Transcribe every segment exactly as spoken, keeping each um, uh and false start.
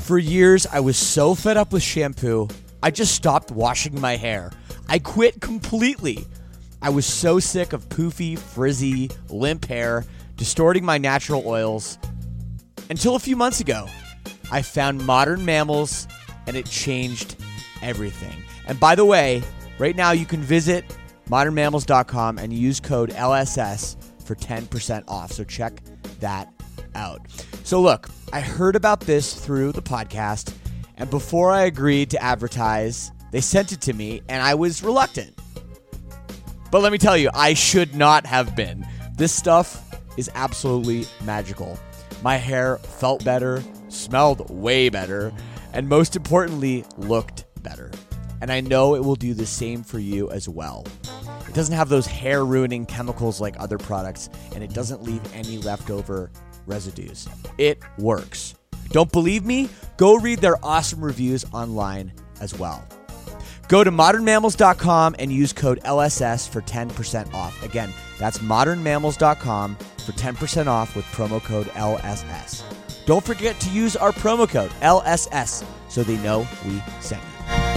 For years, I was so fed up with shampoo, I just stopped washing my hair. I quit completely. I was so sick of poofy, frizzy, limp hair, distorting my natural oils. Until a few months ago, I found Modern Mammals, and it changed everything. And by the way, right now you can visit modern mammals dot com and use code L S S for ten percent off. So check that out. So look, I heard about this through the podcast, and before I agreed to advertise, they sent it to me, and I was reluctant. But let me tell you, I should not have been. This stuff is absolutely magical. My hair felt better, smelled way better, and most importantly, looked better. And I know it will do the same for you as well. It doesn't have those hair-ruining chemicals like other products, and it doesn't leave any leftover residues. It works. Don't believe me? Go read their awesome reviews online as well. Go to modern mammals dot com and use code L S S for ten percent off. Again, that's modern mammals dot com for ten percent off with promo code L S S. Don't forget to use our promo code L S S so they know we sent you.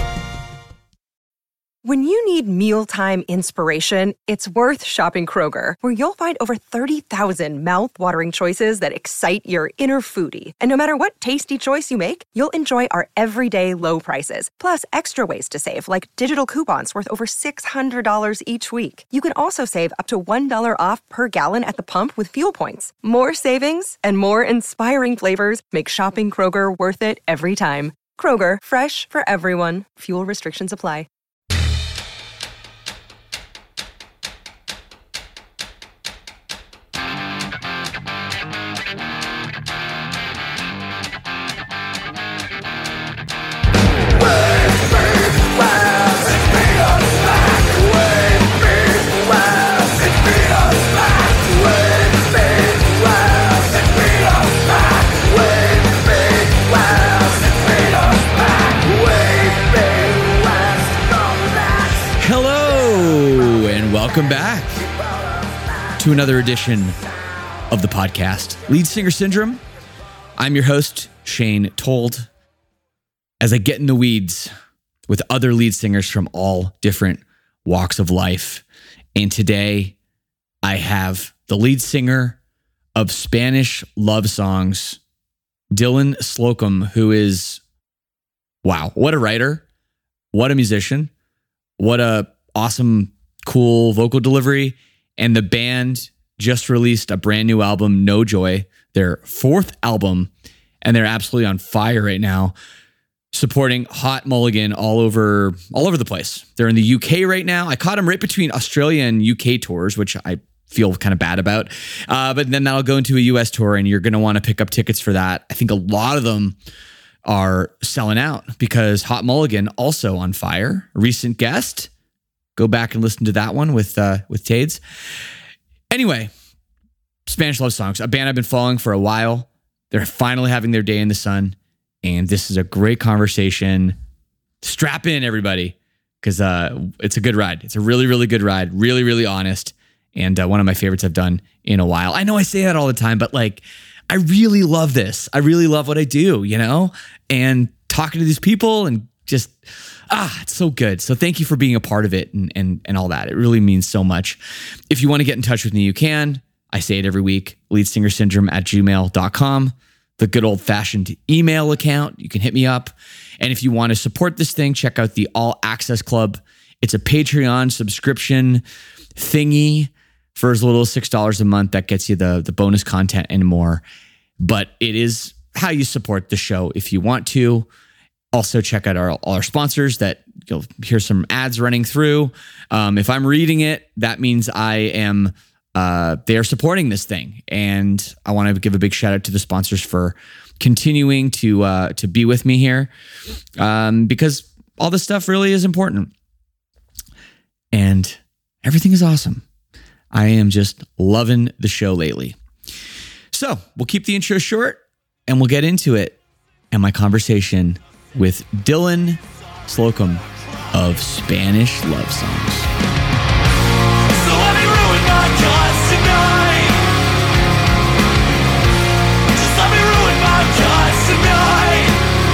When you need mealtime inspiration, it's worth shopping Kroger, where you'll find over thirty thousand mouth-watering choices that excite your inner foodie. And no matter what tasty choice you make, you'll enjoy our everyday low prices, plus extra ways to save, like digital coupons worth over six hundred dollars each week. You can also save up to one dollar off per gallon at the pump with fuel points. More savings and more inspiring flavors make shopping Kroger worth it every time. Kroger, fresh for everyone. Fuel restrictions apply. Welcome back to another edition of the podcast, Lead Singer Syndrome. I'm your host, Shane Told, as I get in the weeds with other lead singers from all different walks of life. And today, I have the lead singer of Spanish love songs, Dylan Slocum, who is, wow, what a writer, what a musician, what a awesome cool vocal delivery. And the band just released a brand new album, No Joy, their fourth album, and they're absolutely on fire right now, supporting Hot Mulligan all over all over the place. They're in the U K right now. I caught them right between Australia and U K tours, which I feel kind of bad about. Uh, but then that'll go into a U S tour, and you're going to want to pick up tickets for that. I think a lot of them are selling out because Hot Mulligan also on fire. A recent guest. Go back and listen to that one with uh, with Tades. Anyway, Spanish love songs, a band I've been following for a while. They're finally having their day in the sun, and this is a great conversation. Strap in, everybody, because uh, it's a good ride. It's a really, really good ride. Really, really honest, and uh, one of my favorites I've done in a while. I know I say that all the time, but like, I really love this. I really love what I do, you know, and talking to these people and just. Ah, it's so good. So thank you for being a part of it and, and, and all that. It really means so much. If you want to get in touch with me, you can. I say it every week, leadsingersyndrome at gmail dot com. The good old fashioned email account. You can hit me up. And if you want to support this thing, check out the All Access Club. It's a Patreon subscription thingy for as little as six dollars a month. That gets you the, the bonus content and more. But it is how you support the show if you want to. Also, check out our, all our sponsors that you'll hear some ads running through. Um, if I'm reading it, that means I am, uh, they are supporting this thing. And I want to give a big shout out to the sponsors for continuing to, uh, to be with me here. Um, because all this stuff really is important. And everything is awesome. I am just loving the show lately. So we'll keep the intro short and we'll get into it. And my conversation with Dylan Slocum of Spanish Love Songs. So let me ruin my cause tonight. Just let me ruin my cause tonight.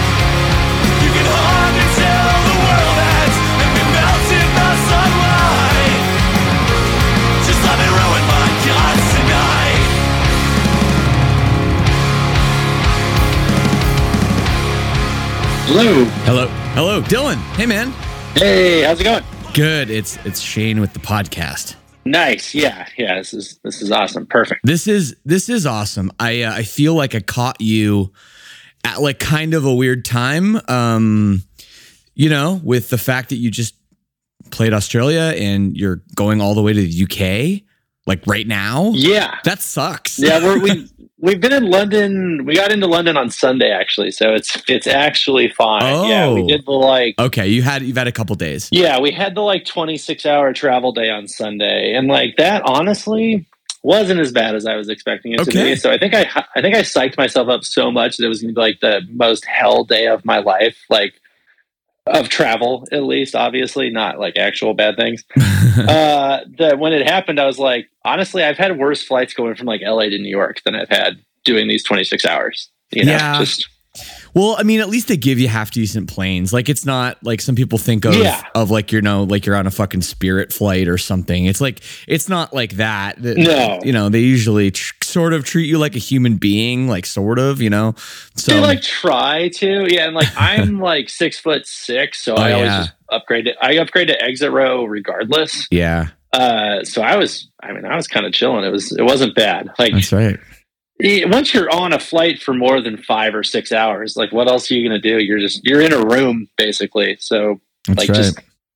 Hello. Hello. Hello, Dylan. Hey, man. Hey, how's it going? Good. It's it's Shane with the podcast. Nice. Yeah. Yeah. This is this is awesome. Perfect. This is this is awesome. I uh, I feel like I caught you at like kind of a weird time. Um, you know, with the fact that you just played Australia and you're going all the way to the U K, like right now. Yeah. That sucks. Yeah. We're, we we've been in London. We got into London on Sunday actually, so it's it's actually fine. Oh. Yeah. We did the like. Okay, you had you've had a couple days. Yeah, we had the like twenty-six hour travel day on Sunday, and like that honestly wasn't as bad as I was expecting it to Okay. be. So I think I I think I psyched myself up so much that it was going to be like the most hell day of my life, like of travel at least. Obviously, not like actual bad things. uh, that when it happened, I was like, honestly, I've had worse flights going from like L A to New York than I've had doing these twenty-six hours. You know, Yeah. just. Well, I mean, at least they give you half decent planes. Like it's not like some people think of Yeah. of like you know like you're on a fucking Spirit flight or something. It's like it's not like that. No. You know, they usually tr- sort of treat you like a human being, like sort of, you know. So They like try to, yeah, and like I'm like six foot six, so Oh, I always yeah. just upgrade it. I upgrade to exit row regardless. yeah, Uh, so I was, I mean, I was kind of chilling. It was, it wasn't bad. Like that's right. eh, once you're on a flight for more than five or six hours, like what else are you gonna do? You're just you're in a room basically. So That's like right. just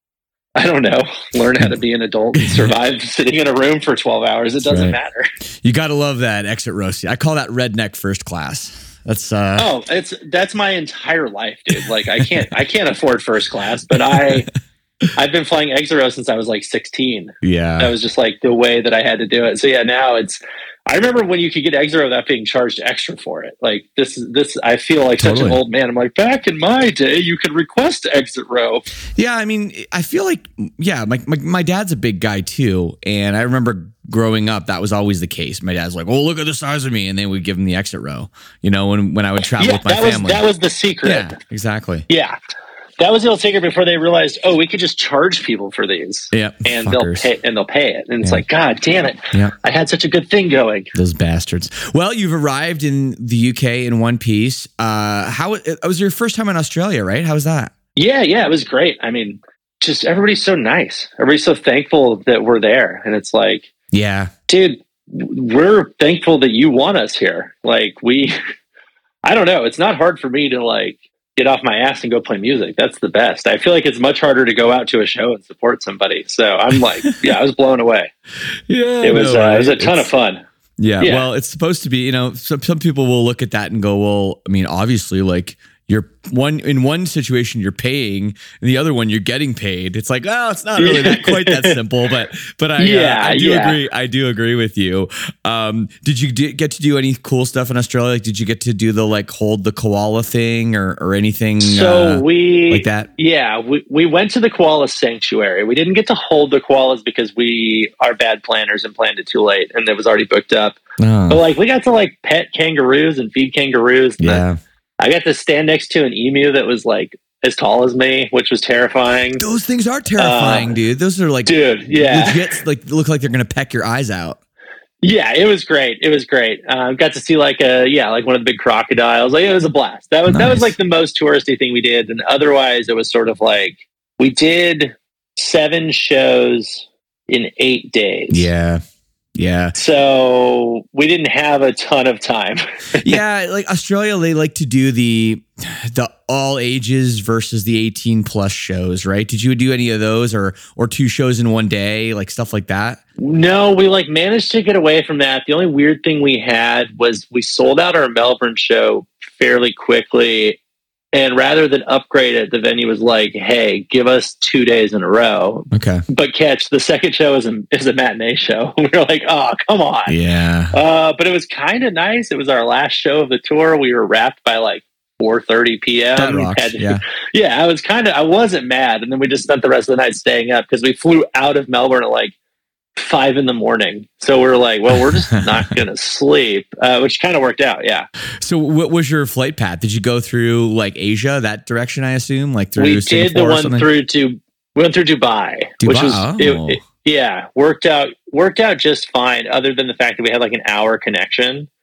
I don't know, learn how to be an adult and survive sitting in a room for twelve hours. It That's doesn't right. matter. You got to love that exit row seat. I call that redneck first class. That's uh Oh, it's that's my entire life, dude. Like I can't I can't afford first class, but I I've been flying exit row since I was like sixteen. yeah. That was just like the way that I had to do it. So yeah, now it's I remember when you could get exit row without being charged extra for it. Like this is this I feel like such Totally. an old man. I'm like, back in my day you could request exit row. Yeah, I mean, I feel like, yeah, my, my my dad's a big guy too, and I remember growing up that was always the case. My dad's like, "Oh, look at the size of me," and then we'd give him the exit row. You know, when when I would travel Yeah, with my that was family. that was the secret. yeah, exactly. Yeah. That was the old secret before they realized, oh, we could just charge people for these. Yeah, And they'll fuckers. pay and they'll pay it. And it's Yeah. like, God damn it. Yeah. I had such a good thing going. Those bastards. Well, you've arrived in the U K in one piece. Uh, how it was your first time in Australia, right? How was that? Yeah, yeah, it was great. I mean, just everybody's so nice. Everybody's so thankful that we're there. And it's like, Yeah, dude, we're thankful that you want us here. Like we, I don't know. It's not hard for me to like get off my ass and go play music. That's the best. I feel like it's much harder to go out to a show and support somebody. So I'm like, yeah, I was blown away. yeah. It was, no, uh, it was a ton it's- of fun. Yeah, Yeah. well, it's supposed to be, you know, some, some people will look at that and go, well, I mean, obviously, like, you're one in one situation you're paying, and the other one you're getting paid. It's like, oh, it's not really that quite that simple, but but I, Yeah, uh, I do yeah. agree. I do agree with you. Um, did you do, get to do any cool stuff in Australia? Like, did you get to do the like hold the koala thing or or anything? So uh, we, like that? yeah, we, we went to the koala sanctuary. We didn't get to hold the koalas because we are bad planners and planned it too late, and it was already booked up. Oh, But like, we got to like pet kangaroos and feed kangaroos. And yeah, I got to stand next to an emu that was like as tall as me, which was terrifying. those things are terrifying, Uh, dude. Those are like, Dude, yeah, legit, like look like they're gonna peck your eyes out. yeah, it was great. It was great. Uh, got to see like a yeah, like one of the big crocodiles. Like it was a blast. That was that was Nice. like the most touristy thing we did, and otherwise it was sort of like we did seven shows in eight days. Yeah, yeah. So we didn't have a ton of time. Yeah, like Australia, they like to do the the all ages versus the eighteen plus shows, right? Did you do any of those or or two shows in one day, like stuff like that? No, we like managed to get away from that. The only weird thing we had was we sold out our Melbourne show fairly quickly. And rather than upgrade it, the venue was like, hey, give us two days in a row. Okay. But catch, the second show is a, is a matinee show. We were like, oh, come on. Yeah. Uh, but it was kind of nice. It was our last show of the tour. We were wrapped by like four thirty p.m. That rocks. Had- Yeah. yeah, I was kind of, I wasn't mad. And then we just spent the rest of the night staying up because we flew out of Melbourne at like five in the morning. So we were like, well, we're just not going to sleep, uh, which kind of worked out. Yeah. So what was your flight path? Did you go through like Asia, that direction, I assume? Like through We did the Singapore or one something? through to, we went through Dubai, which Dubai, was, oh. it, it- yeah, worked out, worked out just fine. Other than the fact that we had like an hour connection.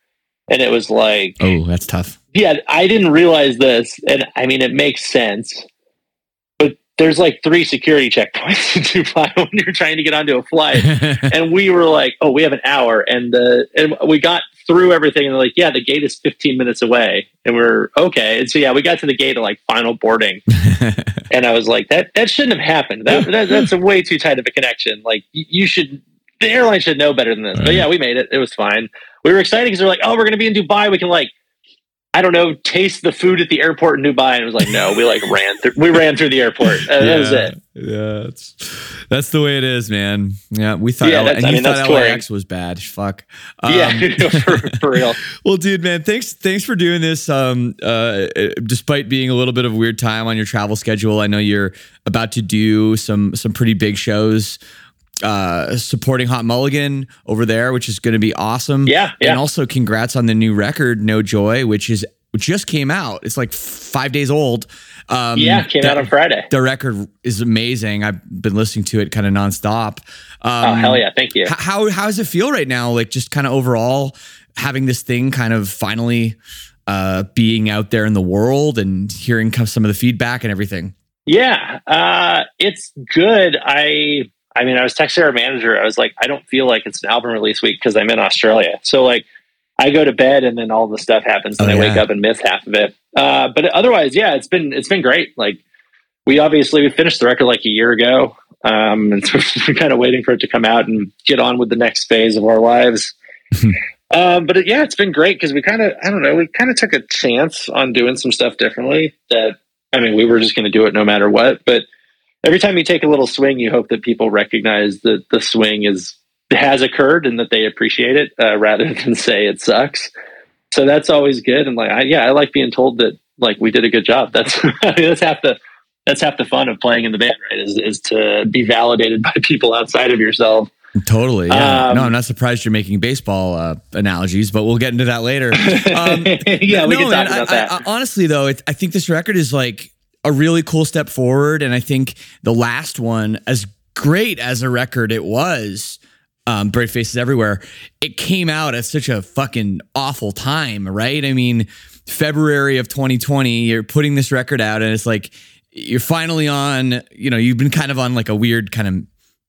And it was like, oh, that's tough. Yeah, I didn't realize this. And I mean, it makes sense. But there's like three security checkpoints in Dubai when you're trying to get onto a flight. And we were like, oh, we have an hour. And, uh, and we got through everything. And they're like, yeah, the gate is fifteen minutes away. And we're okay. And so, yeah, we got to the gate at like final boarding. And I was like, that that shouldn't have happened. That, that That's a way too tight of a connection. Like, you should, the airline should know better than this. But yeah, we made it. It was fine. We were excited because we were like, oh, we're going to be in Dubai. We can like, I don't know, taste the food at the airport in Dubai. And it was like, no, we like ran through, we ran through the airport. Uh, yeah, that was it. Yeah, that's, that's the way it is, man. Yeah, we thought, yeah, L- that's, and I you mean, thought that's L A touring. X was bad. Fuck. Um, Yeah, for, for real. Well, dude, man, thanks, thanks for doing this. Um, uh, despite being a little bit of a weird time on your travel schedule, I know you're about to do some, some pretty big shows. Uh, supporting Hot Mulligan over there, which is going to be awesome. Yeah, yeah. And also, congrats on the new record, No Joy, which is which just came out. It's like five days old. Um, Yeah, came that- out on Friday. The record is amazing. I've been listening to it kind of nonstop. Um, Oh, hell yeah. Thank you. h- How how does it feel right now? Like just kind of overall having this thing kind of finally uh, being out there in the world and hearing kind of some of the feedback and everything. Yeah, uh, it's good. I I mean, I was texting our manager. I was like, I don't feel like it's an album release week because I'm in Australia. So like, I go to bed and then all the stuff happens, and Oh, I yeah. wake up and miss half of it. Uh, but otherwise, yeah, it's been it's been great. Like, we obviously we finished the record like a year ago, um, and so we're kind of waiting for it to come out and get on with the next phase of our lives. um, but it, yeah, it's been great because we kind of I don't know we kind of took a chance on doing some stuff differently. That I mean, we were just going to do it no matter what, but. Every time you take a little swing, you hope that people recognize that the swing is has occurred and that they appreciate it, uh, rather than say it sucks. So that's always good. And like, I, yeah, I like being told that like we did a good job. That's I mean, that's half the that's half the fun of playing in the band, right? Is is to be validated by people outside of yourself. Totally. Yeah. Um, no, I'm not surprised you're making baseball uh, analogies, but we'll get into that later. Um, yeah, we no, can man, talk about I, that. I, I, honestly, though, it, I think this record is like a really cool step forward. And I think the last one, as great as a record it was, um, Bright Faces Everywhere, it came out at such a fucking awful time, right? I mean, February of twenty twenty, you're putting this record out and it's like, you're finally on, you know, you've been kind of on like a weird kind of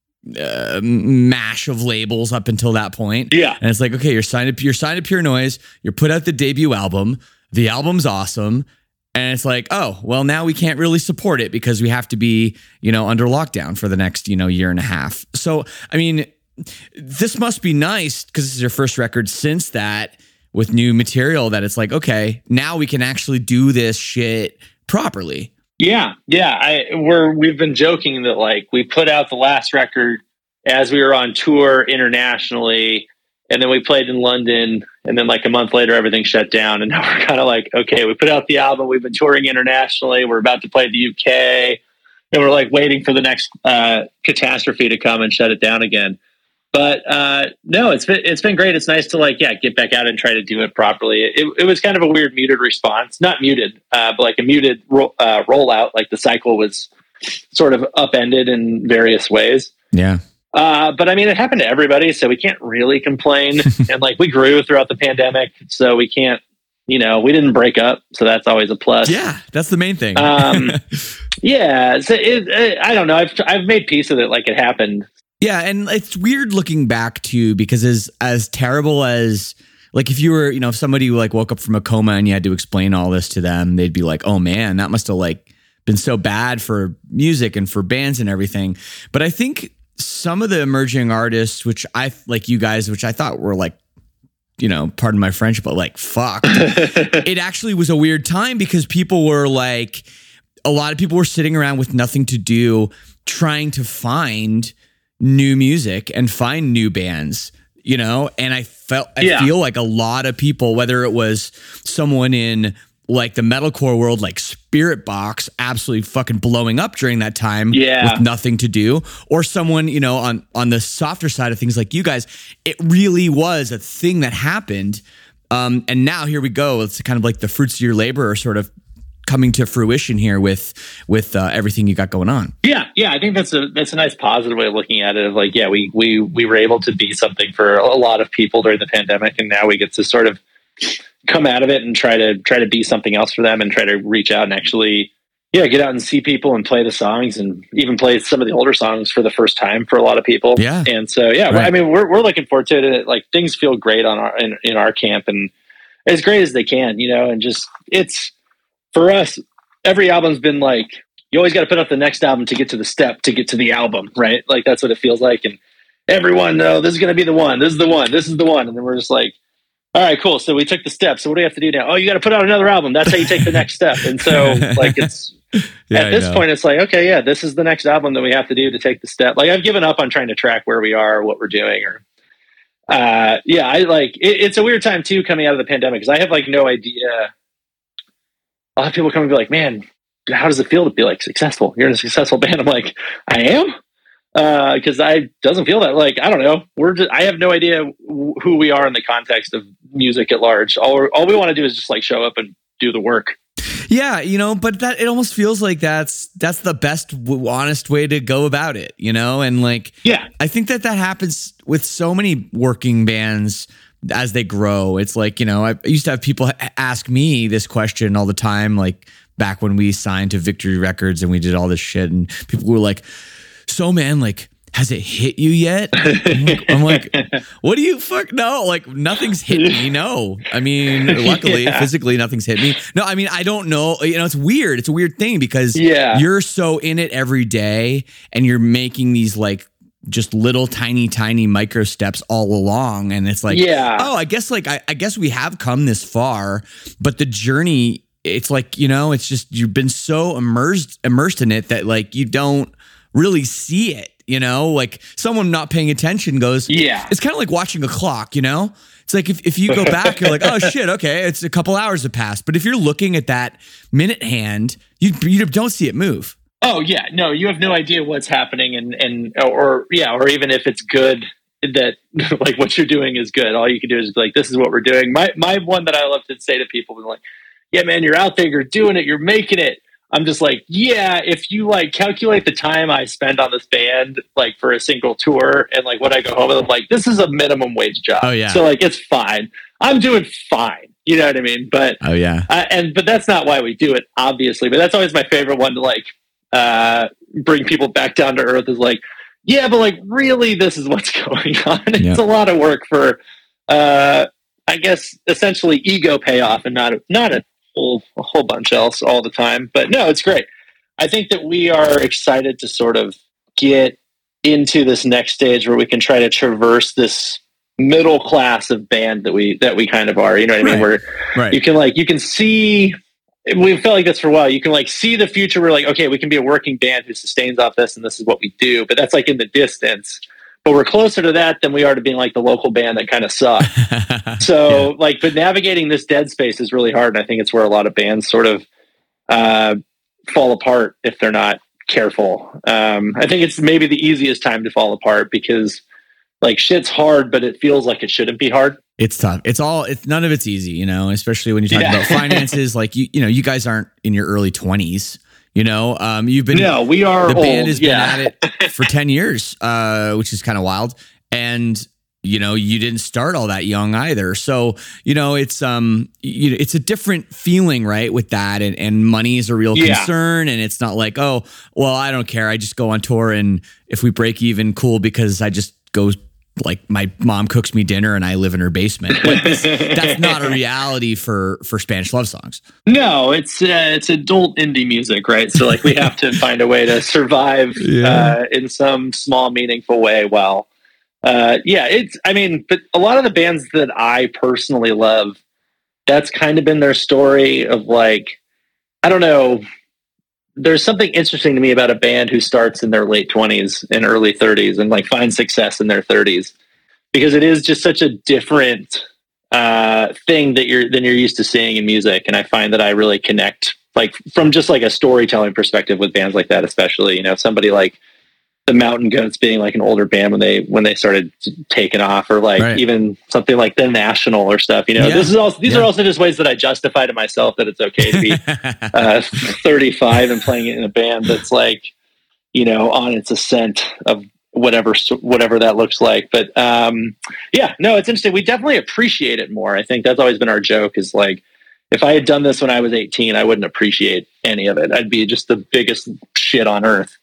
uh, mash of labels up until that point. Yeah. And it's like, okay, you're signed to, you're signed to Pure Noise, you're put out the debut album, the album's awesome. And it's like, oh, well, now we can't really support it because we have to be, you know, under lockdown for the next, you know, year and a half. So, I mean, this must be nice because this is your first record since that with new material that it's like, okay, now we can actually do this shit properly. Yeah, yeah. I we're we've been joking that like we put out the last record as we were on tour internationally, and then we played in London, and then like a month later everything shut down, and now we're kind of like, okay, we put out the album, we've been touring internationally, we're about to play the U K, and we're like waiting for the next uh, catastrophe to come and shut it down again. But uh, no, it's been it's been great. It's nice to like, yeah, get back out and try to do it properly. It, it was kind of a weird muted response, not muted, uh, but like a muted ro- uh, rollout. Like the cycle was sort of upended in various ways. Yeah. Uh, but I mean, it happened to everybody, so we can't really complain. And like we grew throughout the pandemic, so we can't, you know, we didn't break up, so that's always a plus. Yeah, that's the main thing. um, yeah, so it, it, I don't know. I've I've made peace with it, like it happened. Yeah, and it's weird looking back too, because as as terrible as like if you were, you know, if somebody like woke up from a coma and you had to explain all this to them, they'd be like, "Oh man, that must have like been so bad for music and for bands and everything." But I think some of the emerging artists, which I like you guys, which I thought were like, you know, pardon my French, but like fucked. It actually was a weird time because people were like, a lot of people were sitting around with nothing to do, trying to find new music and find new bands, you know? And I felt, I Yeah. feel like a lot of people, whether it was someone in like the metalcore world, like Spirit Box, absolutely fucking blowing up during that time Yeah. with nothing to do, or someone, you know, on, on the softer side of things like you guys, it really was a thing that happened. Um, and now here we go. It's kind of like the fruits of your labor are sort of coming to fruition here with with uh, everything you got going on. Yeah, yeah, I think that's a that's a nice positive way of looking at it. Of like, yeah, we we we were able to be something for a lot of people during the pandemic, and now we get to sort of come out of it and try to try to be something else for them and try to reach out and actually, yeah, get out and see people and play the songs and even play some of the older songs for the first time for a lot of people. Yeah. And so, yeah, Right. I mean, we're, we're looking forward to it. Like things feel great on our, in, in our camp and as great as they can, you know, and just, it's for us, every album's been like, you always got to put up the next album to get to the step, to get to the album, right? Like that's what it feels like. And everyone, no, this is going to be the one, this is the one, this is the one. And then we're just like, all right, cool. So we took the step. So what do we have to do now? Oh, you got to put out another album. That's how you take the next step. And so like it's, Yeah, at I this know. point, it's like, okay, yeah, this is the next album that we have to do to take the step. Like I've given up on trying to track where we are, or what we're doing, or uh, yeah, I like it, it's a weird time too coming out of the pandemic because I have like no idea. A lot of people come and be like, "Man, how does it feel to be like successful? You're in a successful band." I'm like, I am, because uh, I doesn't feel that. Like I don't know. We're just I have no idea w- who we are in the context of music at large. All we're, all we want to do is just like show up and do the work. Yeah, you know, but that it almost feels like that's that's the best, w- honest way to go about it, you know, and like, Yeah. I think that that happens with so many working bands as they grow. It's like, you know, I used to have people ha- ask me this question all the time, like back when we signed to Victory Records and we did all this shit, and people were like, "So, man, like, has it hit you yet?" I'm like, I'm like, what do you fuck? No, like nothing's hit me. No, I mean, luckily, Yeah. physically, nothing's hit me. No, I mean, I don't know. You know, it's weird. It's a weird thing because Yeah. you're so in it every day and you're making these like just little tiny, tiny micro steps all along. And it's like, Yeah. oh, I guess like, I, I guess we have come this far, but the journey, it's like, you know, it's just, you've been so immersed, immersed in it that like, you don't really see it. You know, like someone not paying attention goes, Yeah. it's kind of like watching a clock, you know? It's like if, if you go back, you're like, oh shit, okay, it's a couple hours have passed. But if you're looking at that minute hand, you you don't see it move. Oh yeah, no, you have no idea what's happening, and and or yeah, or even if it's good, that like what you're doing is good. All you can do is be like, this is what we're doing. My my one that I love to say to people is like, yeah, man, you're out there, you're doing it, you're making it. I'm just like, yeah, if you like calculate the time I spend on this band, like for a single tour, and like when I go home, I'm like, this is a minimum wage job. Oh, yeah. So like, it's fine. I'm doing fine. You know what I mean? But Oh yeah. uh, and but that's not why we do it, obviously. But that's always my favorite one to like uh, bring people back down to earth. Is like, yeah, but like really, this is what's going on. It's Yeah. a lot of work for, uh, I guess, essentially ego payoff, and not a, not a whole a whole bunch else all the time. But no, it's great. I think that we are excited to sort of get into this next stage where we can try to traverse this middle class of band that we that we kind of are. You know what I mean? Right. Where Right. you can like you can see, we've felt like this for a while, you can like see the future where like, okay, we can be a working band who sustains off this and this is what we do, but that's like in the distance. But we're closer to that than we are to being like the local band that kind of sucks. So Yeah. like, but navigating this dead space is really hard, and I think it's where a lot of bands sort of uh fall apart if they're not careful. um I think it's maybe the easiest time to fall apart because like shit's hard, but it feels like it shouldn't be hard. It's tough. It's all, it's none of it's easy, you know, especially when you talk Yeah. about finances. Like you, you know, you guys aren't in your early twenties, you know, um, you've been, No, we are the old. band has yeah. been at it for ten years, uh, which is kind of wild. And, you know, you didn't start all that young either. So, you know, it's, um, you know, it's a different feeling, right? With that, and, and money is a real Yeah. concern. And it's not like, oh, well, I don't care. I just go on tour, and if we break even, cool, because I just go, like my mom cooks me dinner and I live in her basement. Like this, that's not a reality for, for Spanish love songs. No, it's uh, it's adult indie music, right? So like we have to find a way to survive Yeah. uh, in some small, meaningful way. While, uh, yeah, it's. I mean, but a lot of the bands that I personally love, that's kind of been their story of like, I don't know. There's something interesting to me about a band who starts in their late twenties and early thirties and like finds success in their thirties, because it is just such a different uh, thing that you're than you're used to seeing in music. And I find that I really connect, like from just like a storytelling perspective, with bands like that, especially, you know, somebody like the Mountain Goats being like an older band when they when they started taking off, or like Right. even something like The National or stuff. You know, Yeah. this is also these Yeah. are also just ways that I justify to myself that it's okay to be uh, thirty-five and playing it in a band that's like, you know, on its ascent of whatever whatever that looks like. But um, yeah, no, it's interesting. We definitely appreciate it more. I think that's always been our joke is like, if I had done this when I was eighteen, I wouldn't appreciate any of it. I'd be just the biggest shit on earth.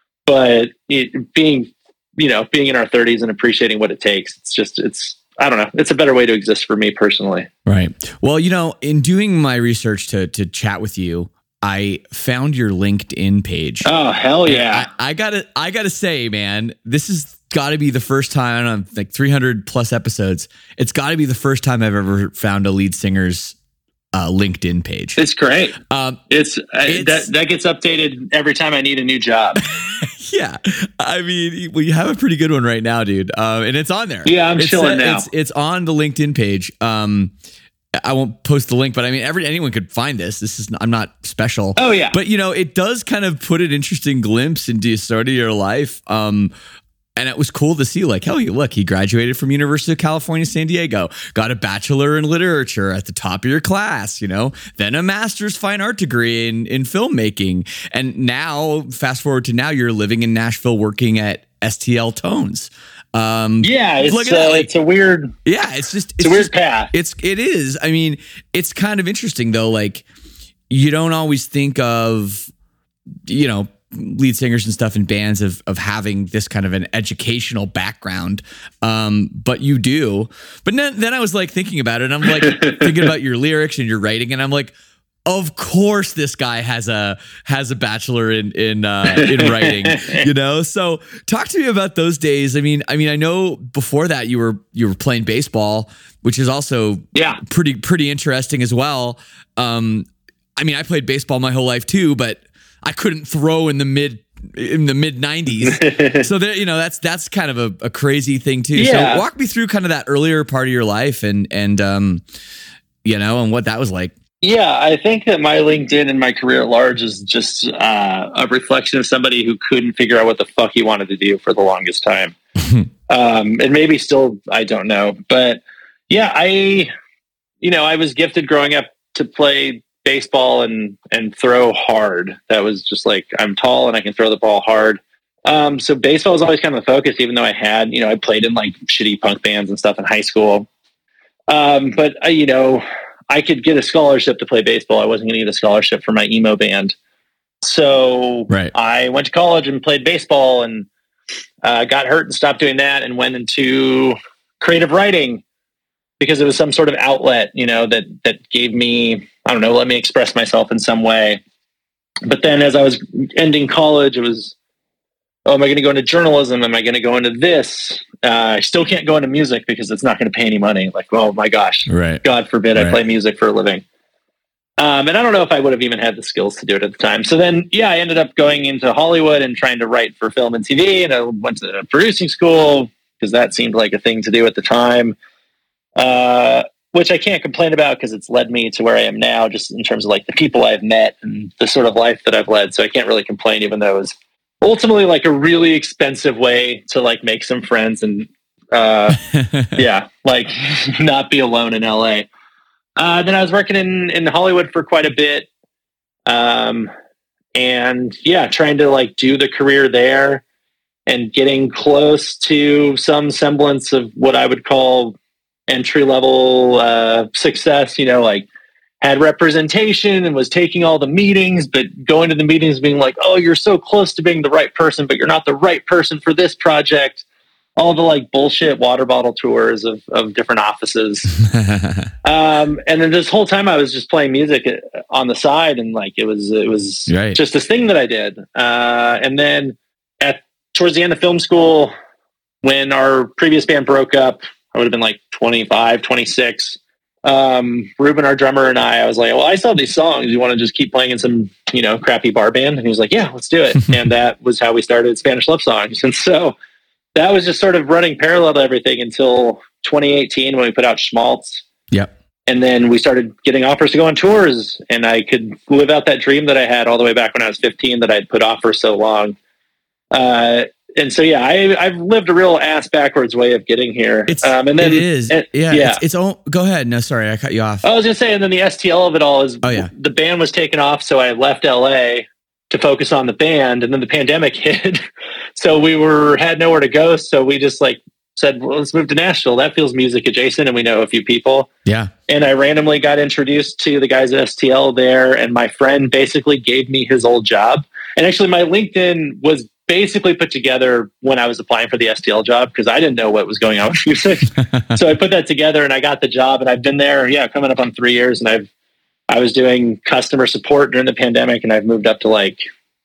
But it, being, you know, being in our thirties and appreciating what it takes, it's just, it's, I don't know. It's a better way to exist for me personally. Right. Well, you know, in doing my research to to chat with you, I found your LinkedIn page. Oh, hell yeah. I, I gotta, I gotta say, man, this has got to be the first time, I don't know, like three hundred plus episodes. It's got to be the first time I've ever found a lead singer's uh, LinkedIn page. It's great. Um, it's, it's that that gets updated every time I need a new job. Yeah, I mean, well, you have a pretty good one right now, dude, um, and it's on there. Yeah, I'm it's, chilling uh, now. It's, it's on the LinkedIn page. Um, I won't post the link, but I mean, every anyone could find this. This is I'm not special. Oh yeah, but you know, it does kind of put an interesting glimpse into sort of your life. Um, and it was cool to see, like, oh, look, he graduated from University of California, San Diego, got a bachelor in literature at the top of your class, you know, then a master's fine art degree in, in filmmaking. And now, fast forward to now, you're living in Nashville working at S T L Tones. Um, yeah, it's, look at uh, that, like, it's a weird, yeah, it's just, it's, it's a weird just, path. It's, it is. I mean, it's kind of interesting though. Like, you don't always think of, you know, lead singers and stuff in bands of of having this kind of an educational background, um, but you do. But then, then I was like thinking about it, and I'm like thinking about your lyrics and your writing, and I'm like, of course this guy has a has a bachelor in in uh, in writing, you know. So talk to me about those days. I mean, I mean, I know before that you were you were playing baseball, which is also yeah pretty pretty interesting as well. Um, I mean, I played baseball my whole life too, but I couldn't throw in the mid in the mid nineties. So there, you know, that's that's kind of a, a crazy thing too. Yeah. So walk me through kind of that earlier part of your life and and um, you know, and what that was like. Yeah, I think that my LinkedIn and my career at large is just uh, a reflection of somebody who couldn't figure out what the fuck he wanted to do for the longest time. um, and maybe still, I don't know. But yeah, I, you know, I was gifted growing up to play baseball and and throw hard. That was just like, I'm tall and I can throw the ball hard. Um, so baseball was always kind of the focus, even though I had, you know, I played in like shitty punk bands and stuff in high school. Um, but uh, you know, I could get a scholarship to play baseball. I wasn't going to get a scholarship for my emo band. So right. I went to college and played baseball and uh, got hurt and stopped doing that and went into creative writing because it was some sort of outlet, you know, that, that gave me, I don't know, let me express myself in some way. But then as I was ending college, it was, oh, am I going to go into journalism? Am I going to go into this? Uh, I still can't go into music because it's not going to pay any money. Like, oh my gosh, right. God forbid right. I play music for a living. Um, and I don't know if I would have even had the skills to do it at the time. So then, yeah, I ended up going into Hollywood and trying to write for film and T V. And I went to producing school because that seemed like a thing to do at the time. Uh, which I can't complain about because it's led me to where I am now, just in terms of like the people I've met and the sort of life that I've led. So I can't really complain, even though it was ultimately like a really expensive way to like make some friends and, uh, yeah, like not be alone in L A. Uh, then I was working in, in Hollywood for quite a bit. Um, and yeah, trying to like do the career there and getting close to some semblance of what I would call entry level uh, success, you know, like had representation and was taking all the meetings, but going to the meetings being like, oh, you're so close to being the right person, but you're not the right person for this project. All the like bullshit water bottle tours of, of different offices. um, and then this whole time I was just playing music on the side and like, it was, it was right. just this thing that I did. Uh, and then at towards the end of film school, when our previous band broke up, I would have been like twenty-five, twenty-six. Um, Ruben, our drummer, and I, I was like, well, I saw these songs. You want to just keep playing in some, you know, crappy bar band? And he was like, yeah, let's do it. And that was how we started Spanish Love Songs. And so that was just sort of running parallel to everything until twenty eighteen when we put out Schmaltz. Yep. And then we started getting offers to go on tours. And I could live out that dream that I had all the way back when I was fifteen that I'd put off for so long. Uh, And so, yeah, I, I've lived a real ass backwards way of getting here. It's, um, and then, it is. And, yeah. yeah. It's, it's all, go ahead. No, sorry. I cut you off. I was going to say, and then the S T L of it all is oh, yeah. the band was taken off. So I left L A, to focus on the band. And then the pandemic hit. So we were, had nowhere to go. So we just like said, well, let's move to Nashville. That feels music adjacent. And we know a few people. Yeah. And I randomly got introduced to the guys at S T L there. And my friend basically gave me his old job. And actually my LinkedIn was basically put together when I was applying for the S T L job, because I didn't know what was going on with music. So I put that together and I got the job, and I've been there, yeah, coming up on three years. And I've, I was doing customer support during the pandemic, and I've moved up to like,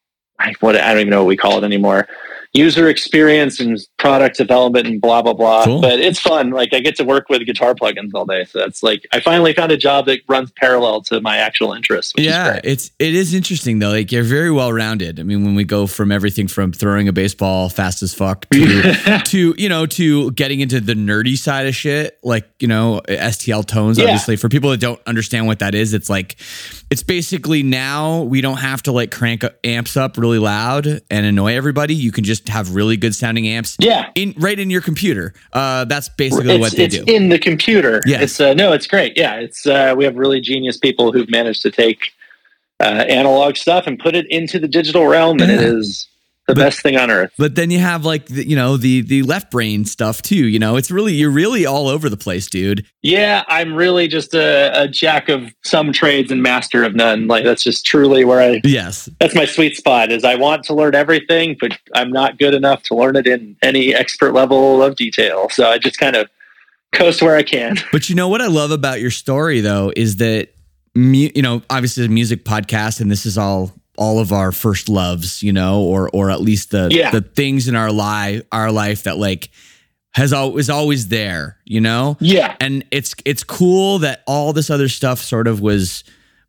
I, what, I don't even know what we call it anymore. User experience and product development and blah, blah, blah. Cool. But it's fun. Like I get to work with guitar plugins all day. So that's like, I finally found a job that runs parallel to my actual interests. Which Yeah, is great. it's it is interesting though. Like you're very well rounded. I mean, when we go from everything from throwing a baseball fast as fuck to to you know to getting into the nerdy side of shit, like you know S T L tones. Yeah. Obviously, for people that don't understand what that is, it's like it's basically now we don't have to like crank amps up really loud and annoy everybody. You can just have really good sounding amps. Yeah. in right in your computer. Uh, that's basically it's, what they it's do. in the computer. Yes. It's uh, no, it's great. Yeah. It's, uh, we have really genius people who've managed to take, uh, analog stuff and put it into the digital realm. And Yeah. it is the But- best thing on earth. But then you have like the, you know the the left brain stuff too. You know, it's really you're really all over the place, dude. Yeah. I'm really just a, a jack of some trades and master of none. Like that's just truly where I, Yes. that's my sweet spot is I want to learn everything, but I'm not good enough to learn it in any expert level of detail. So I just kind of coast where I can. But you know what I love about your story though is that mu- you know obviously the music podcast, and this is all all of our first loves, you know, or or at least the Yeah. the things in our life our life that like has always always there, you know. Yeah. And it's it's cool that all this other stuff sort of was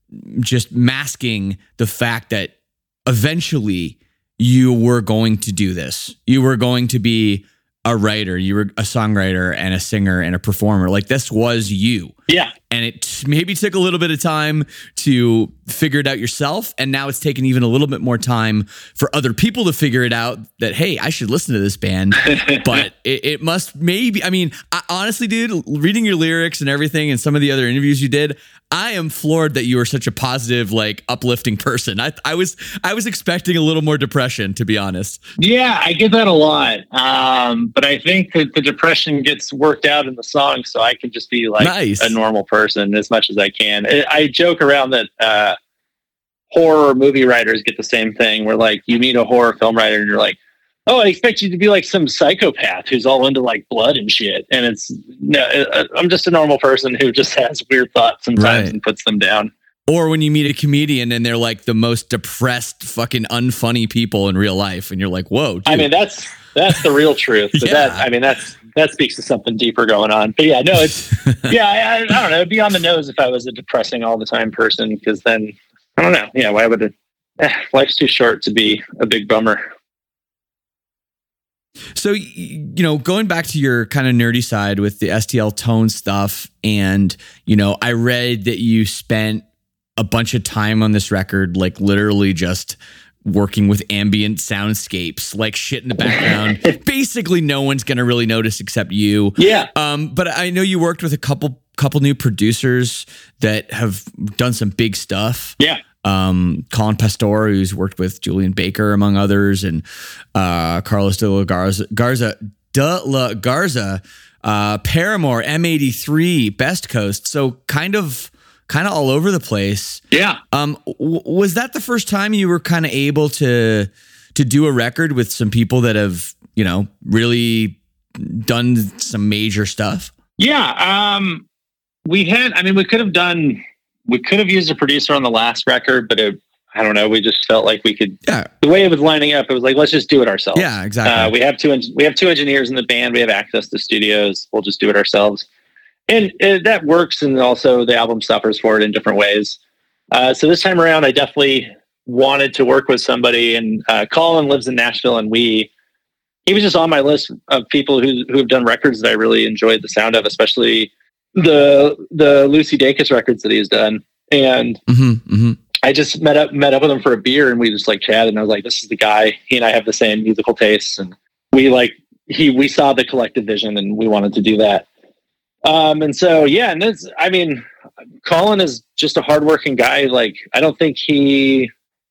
just masking the fact that eventually you were going to do this. You were going to be a writer, you were a songwriter and a singer and a performer. Like this was you. Yeah. And it maybe took a little bit of time to figure it out yourself. And now it's taken even a little bit more time for other people to figure it out that, hey, I should listen to this band. But it, it must maybe, I mean, I, honestly, dude, reading your lyrics and everything and some of the other interviews you did, I am floored that you are such a positive, like uplifting person. I, I was I was expecting a little more depression, to be honest. Yeah, I get that a lot. Um, but I think that the depression gets worked out in the song, so I can just be like Nice. a normal person as much as I can. I, I joke around that uh, horror movie writers get the same thing, where like you meet a horror film writer and you're like, oh, I expect you to be like some psychopath who's all into like blood and shit. And it's no, I'm just a normal person who just has weird thoughts sometimes Right. and puts them down. Or when you meet a comedian and they're like the most depressed, fucking unfunny people in real life, and you're like, whoa, dude. I mean, that's that's the real truth. But Yeah. that, I mean, that's that speaks to something deeper going on. But yeah, no, it's yeah, I, I don't know. It'd be on the nose if I was a depressing all the time person, because then I don't know. Yeah, why would it? Eh, life's too short to be a big bummer. So, y- you know, going back to your kind of nerdy side with the S T L tone stuff, and, you know, I read that you spent a bunch of time on this record, like literally just working with ambient soundscapes, like shit in the background. Basically, no one's going to really notice except you. Yeah. Um, but I know you worked with a couple couple new producers that have done some big stuff. Yeah. Um, Colin Pastor, who's worked with Julian Baker, among others, and uh, Carlos de la Garza, Garza, de la Garza, uh, Paramore, M eighty-three, Best Coast. So kind of, kind of all over the place. Yeah. Um, w- was that the first time you were kind of able to to do a record with some people that have, you know, really done some major stuff? Yeah. Um, we had, I mean, we could have done, we could have used a producer on the last record, but it, I don't know. We just felt like we could, Yeah. the way it was lining up, it was like, let's just do it ourselves. Yeah, exactly. Uh, we have two, en- we have two engineers in the band. We have access to studios. We'll just do it ourselves. And uh, that works. And also the album suffers for it in different ways. Uh, so this time around, I definitely wanted to work with somebody, and uh, Colin lives in Nashville, and we, he was just on my list of people who who have done records that I really enjoyed the sound of, especially the the Lucy Dacus records that he's done. And Mm-hmm, mm-hmm. I just met up met up with him for a beer, and we just like chatted, and I was like, this is the guy. He and I have the same musical tastes, and we like he we saw the collective vision, and we wanted to do that. Um, and so yeah, and this, I mean, Colin is just a hardworking guy. Like, I don't think he,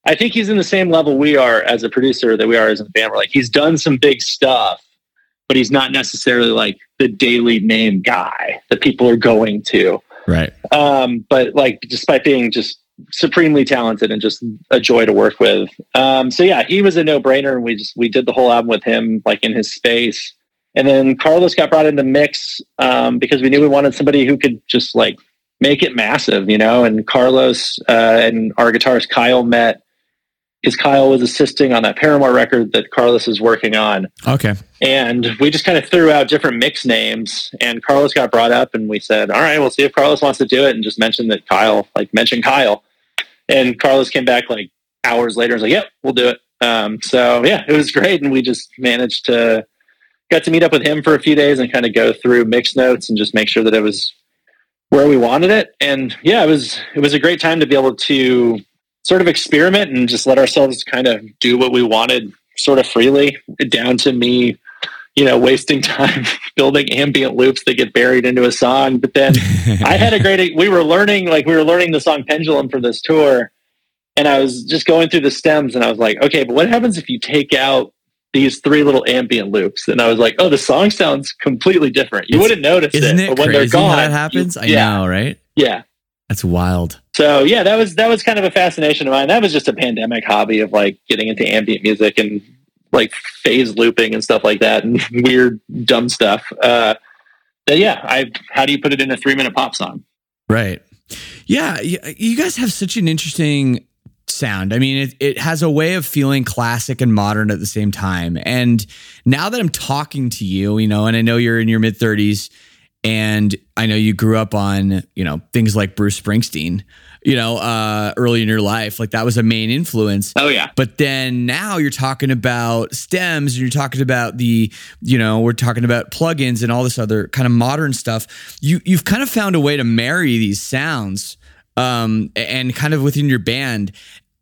I think he's in the same level we are as a producer that we are as a band. We're like, he's done some big stuff, but he's not necessarily like the daily name guy that people are going to. Right. Um, but like, despite being just supremely talented and just a joy to work with. Um, so yeah, he was a no brainer, and we just, we did the whole album with him, like in his space. And then Carlos got brought into the mix, um, because we knew we wanted somebody who could just like make it massive, you know, and Carlos, uh, and our guitarist Kyle met, because Kyle was assisting on that Paramore record that Carlos is working on. Okay. And we just kind of threw out different mix names, and Carlos got brought up, and we said, all right, we'll see if Carlos wants to do it. And just mentioned that Kyle, like mention Kyle. And Carlos came back like hours later and was like, yep, we'll do it. Um, so yeah, it was great. And we just managed to, got to meet up with him for a few days and kind of go through mix notes and just make sure that it was where we wanted it. And yeah, it was, it was a great time to be able to sort of experiment and just let ourselves kind of do what we wanted sort of freely, down to me, you know, wasting time building ambient loops that get buried into a song. But then I had a great, we were learning, like we were learning the song Pendulum for this tour. And I was just going through the stems and I was like, okay, but what happens if you take out these three little ambient loops? And I was like, oh, the song sounds completely different. You It's- wouldn't notice Isn't it, it but when crazy they're gone, how that happens? you- I yeah, know, right? yeah. That's wild. So yeah, that was, that was kind of a fascination of mine. That was just a pandemic hobby of like getting into ambient music and like phase looping and stuff like that and weird, dumb stuff. Uh, but yeah, I, how do you put it in a three minute pop song? Right. Yeah. y- You guys have such an interesting sound. I mean, it, it has a way of feeling classic and modern at the same time. And now that I'm talking to you, you know, and I know you're in your mid thirties, and I know you grew up on, you know, things like Bruce Springsteen, you know, uh, early in your life, like that was a main influence. Oh yeah. But then now you're talking about stems, and you're talking about the, you know, we're talking about plugins and all this other kind of modern stuff. You, you've kind of found a way to marry these sounds, um, and kind of within your band.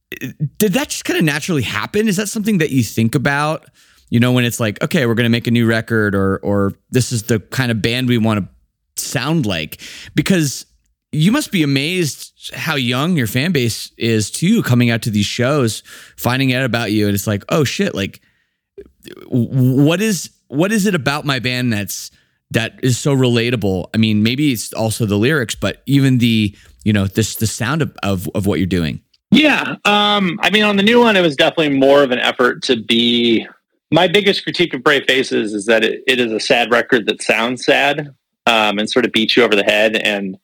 Did that just kind of naturally happen? Is that something that you think about, you know, when it's like, okay, we're going to make a new record, or, or this is the kind of band we want to sound like? Because you must be amazed how young your fan base is too, coming out to these shows, finding out about you. And it's like, oh shit, like what is, what is it about my band that's, that is so relatable? I mean, maybe it's also the lyrics, but even the, you know, this, the sound of, of, of what you're doing. Yeah. Um, I mean, on the new one, it was definitely more of an effort to be, my biggest critique of Brave Faces is that it, it is a sad record that sounds sad, um, and sort of beats you over the head. And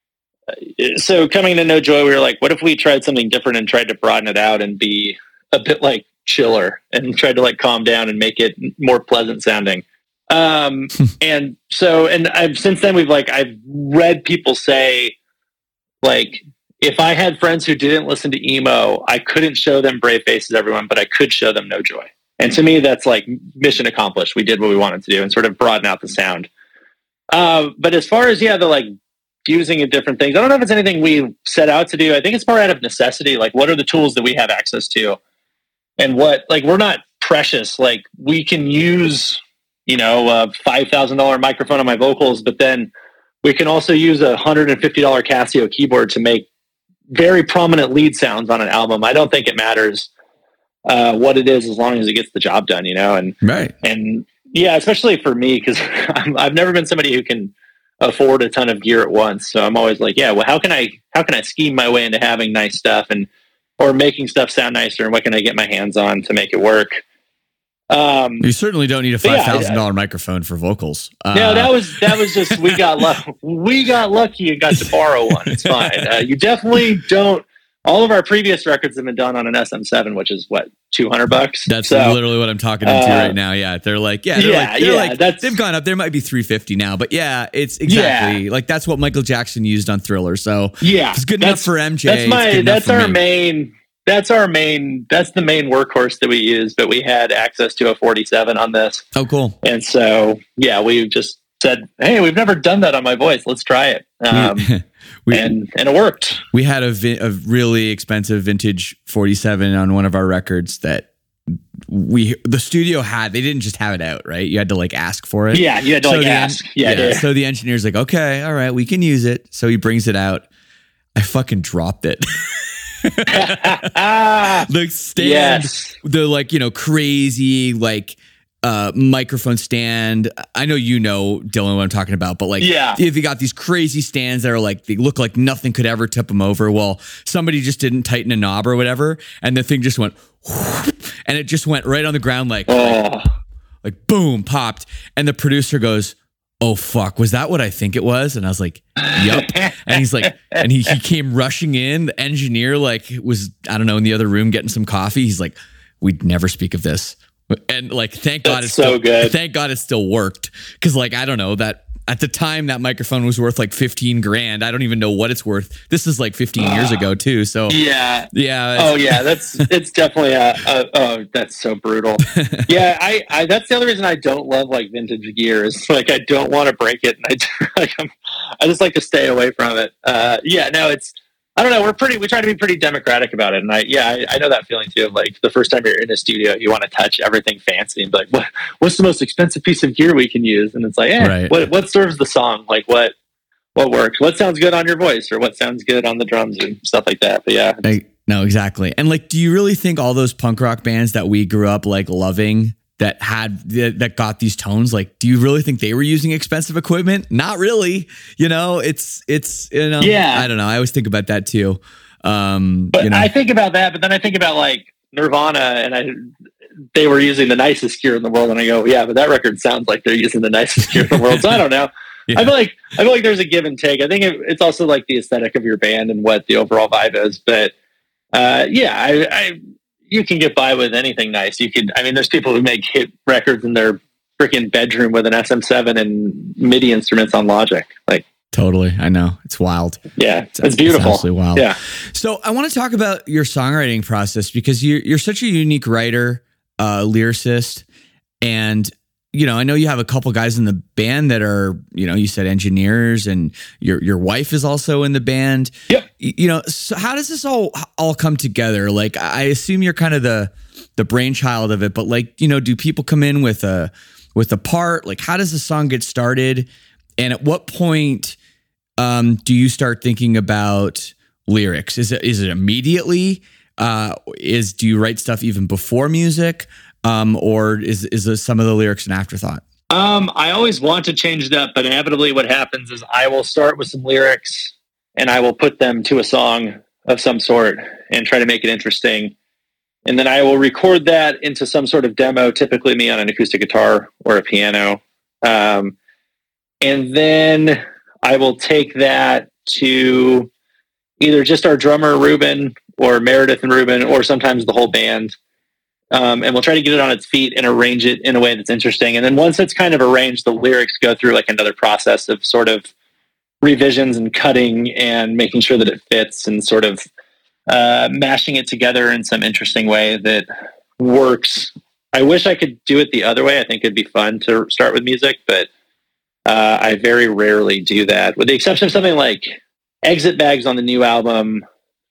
so coming to No Joy, we were like, what if we tried something different and tried to broaden it out and be a bit like chiller and tried to like calm down and make it more pleasant sounding. Um, and so, and I've, since then we've like, I've read people say like, if I had friends who didn't listen to emo, I couldn't show them Brave Faces, everyone, but I could show them No Joy. And to me, that's like mission accomplished. We did what we wanted to do and sort of broaden out the sound. Uh, but as far as, yeah, the like using of different things, I don't know if it's anything we set out to do. I think it's more out of necessity. Like, what are the tools that we have access to? And what, like, we're not precious. Like, we can use, you know, a five thousand dollars microphone on my vocals, but then we can also use a one hundred fifty dollars Casio keyboard to make very prominent lead sounds on an album. I don't think it matters uh, what it is, as long as it gets the job done, you know? And, Right. and yeah, especially for me, because I've never been somebody who can afford a ton of gear at once. So I'm always like, yeah, well, how can I, how can I scheme my way into having nice stuff and, or making stuff sound nicer, and what can I get my hands on to make it work? Um, You certainly don't need a But yeah, five thousand dollars microphone for vocals. Uh, no, that was, that was just, we got lucky. We got lucky and got to borrow one. It's fine. Uh, you definitely don't. All of our previous records have been done on an S M seven, which is what, two hundred bucks. That's So, literally what I'm talking into uh, right now. Yeah, they're like, yeah, they're yeah, like, they're yeah, like, that's- they've gone up. There might be three fifty now, but yeah, it's exactly like that's what Michael Jackson used on Thriller. So Yeah, if it's good enough that's- for M J. That's it's my. good enough That's for our me. main. That's our main. That's the main workhorse that we use. But we had access to a forty-seven on this, Oh, cool. and so yeah, we just said, "Hey, we've never done that on my voice. Let's try it." Um, we and and it worked. we had a, vi- a really expensive vintage forty-seven on one of our records that we the studio had. They didn't just have it out, right? You had to like ask for it. Yeah, you had to like the en- ask. Yeah, yeah. So the engineer's like, okay, all right, we can use it. So he brings it out. I fucking dropped it. The stand, Yes. the like, you know, crazy, like, uh, microphone stand. I know you know, Dylan, what I'm talking about, but like, Yeah. if you got these crazy stands that are like, they look like nothing could ever tip them over. Well, somebody just didn't tighten a knob or whatever, and the thing just went, whoop, and it just went right on the ground, like, Oh. like boom, popped. And the producer goes, "Oh fuck, was that what I think it was?" And I was like, "Yup." And he's like, and he he came rushing in. The engineer like was, I don't know, in the other room getting some coffee. He's like, "We'd never speak of this." And like, thank God That's it's so still, good. Thank God it still worked. Cause like, I don't know, that at the time that microphone was worth like fifteen grand. I don't even know what it's worth. This is like fifteen years ago too. So Yeah. yeah. Oh yeah, that's it's definitely a, a oh that's so brutal. Yeah, I, I that's the other reason I don't love like vintage gear is like I don't want to break it, and I like I'm, I just like to stay away from it. Uh, yeah, no, it's I don't know. We're pretty. We try to be pretty democratic about it, and I yeah I, I know that feeling too. Of like the first time you're in a studio, you want to touch everything fancy and be like, what what's the most expensive piece of gear we can use? And it's like, eh, Right. what what serves the song? Like what. What works? What sounds good on your voice, or what sounds good on the drums and stuff like that? But yeah, Like, no, exactly. And like, do you really think all those punk rock bands that we grew up like loving that had that, that got these tones, like, do you really think they were using expensive equipment? Not really. You know, it's it's you know, Yeah. I don't know. I always think about that too. Um, but you know, I think about that. But then I think about like Nirvana, and I they were using the nicest gear in the world, and I go, yeah, but that record sounds like they're using the nicest gear in the world. So I don't know. Yeah. I feel like I feel like there's a give and take. I think it, it's also like the aesthetic of your band and what the overall vibe is. But uh, yeah, I, I you can get by with anything nice. You can. I mean, there's people who make hit records in their freaking bedroom with an S M seven and MIDI instruments on Logic. Like totally. I know, it's wild. yeah, it's, It's beautiful. absolutely wild. Yeah. So I want to talk about your songwriting process because you're you're such a unique writer, uh, lyricist, and you know, I know you have a couple guys in the band that are, you know, you said engineers, and your your wife is also in the band. Yep. Y- You know, so how does this all all come together? Like, I assume you're kind of the the brainchild of it, but like, you know, do people come in with a with a part? Like, how does the song get started? And at what point um, do you start thinking about lyrics? Is it is it immediately? Uh, is do you write stuff even before music? Um, or is is this some of the lyrics an afterthought? Um, I always want to change it up, but inevitably what happens is I will start with some lyrics and I will put them to a song of some sort and try to make it interesting. And then I will record that into some sort of demo, typically me on an acoustic guitar or a piano. Um, and then I will take that to either just our drummer, Ruben, or Meredith and Ruben, or sometimes the whole band. Um, and we'll try to get it on its feet and arrange it in a way that's interesting. And then once it's kind of arranged, the lyrics go through like another process of sort of revisions and cutting and making sure that it fits and sort of uh, mashing it together in some interesting way that works. I wish I could do it the other way. I think it'd be fun to start with music, but uh, I very rarely do that. With the exception of something like Exit Bags on the new album,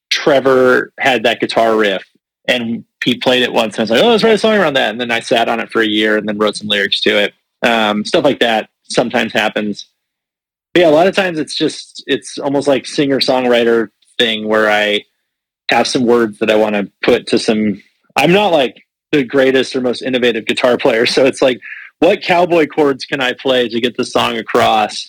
Trevor had that guitar riff and he played it once and I was like, oh, let's write a song around that. And then I sat on it for a year and then wrote some lyrics to it. Um, stuff like that sometimes happens. But yeah, a lot of times it's just, it's almost like singer-songwriter thing where I have some words that I want to put to some, I'm not like the greatest or most innovative guitar player. So it's like, what cowboy chords can I play to get the song across?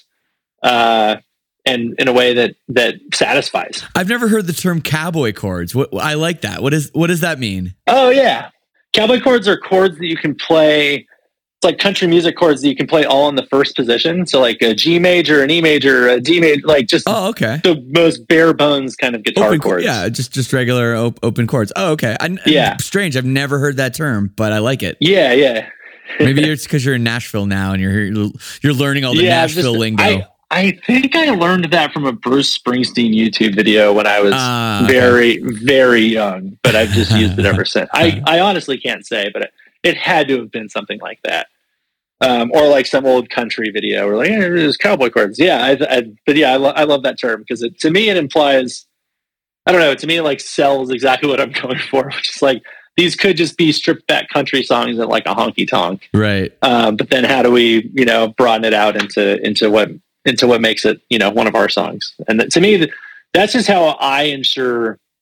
Uh, and in a way that that satisfies. I've never heard the term cowboy chords. What I like that. What is what does that mean? Oh yeah, cowboy chords are chords that you can play. It's like country music chords that you can play all in the first position. So like a G major, an E major, a D major, like just Oh, okay. the most bare bones kind of guitar Open, chords. yeah, just just regular op- open chords. Oh, okay. I, Yeah. Strange. I've never heard that term, but I like it. yeah, yeah. Maybe it's because you're in Nashville now and you're you're learning all the Yeah, Nashville just- lingo. I, I think I learned that from a Bruce Springsteen YouTube video when I was Ah, okay. very, very young, but I've just used it ever since. I, I honestly can't say, but it, it had to have been something like that. Um, or like some old country video where like, hey, there's cowboy chords. Yeah. I, I, but yeah, I, lo- I love that term because it, to me, it implies, I don't know, to me, it like sells exactly what I'm going for, which is like, these could just be stripped back country songs at like a honky tonk. Right. Um, but then how do we, you know, broaden it out into, into what, into what makes it, you know, one of our songs. And that, to me, that's just how I ensure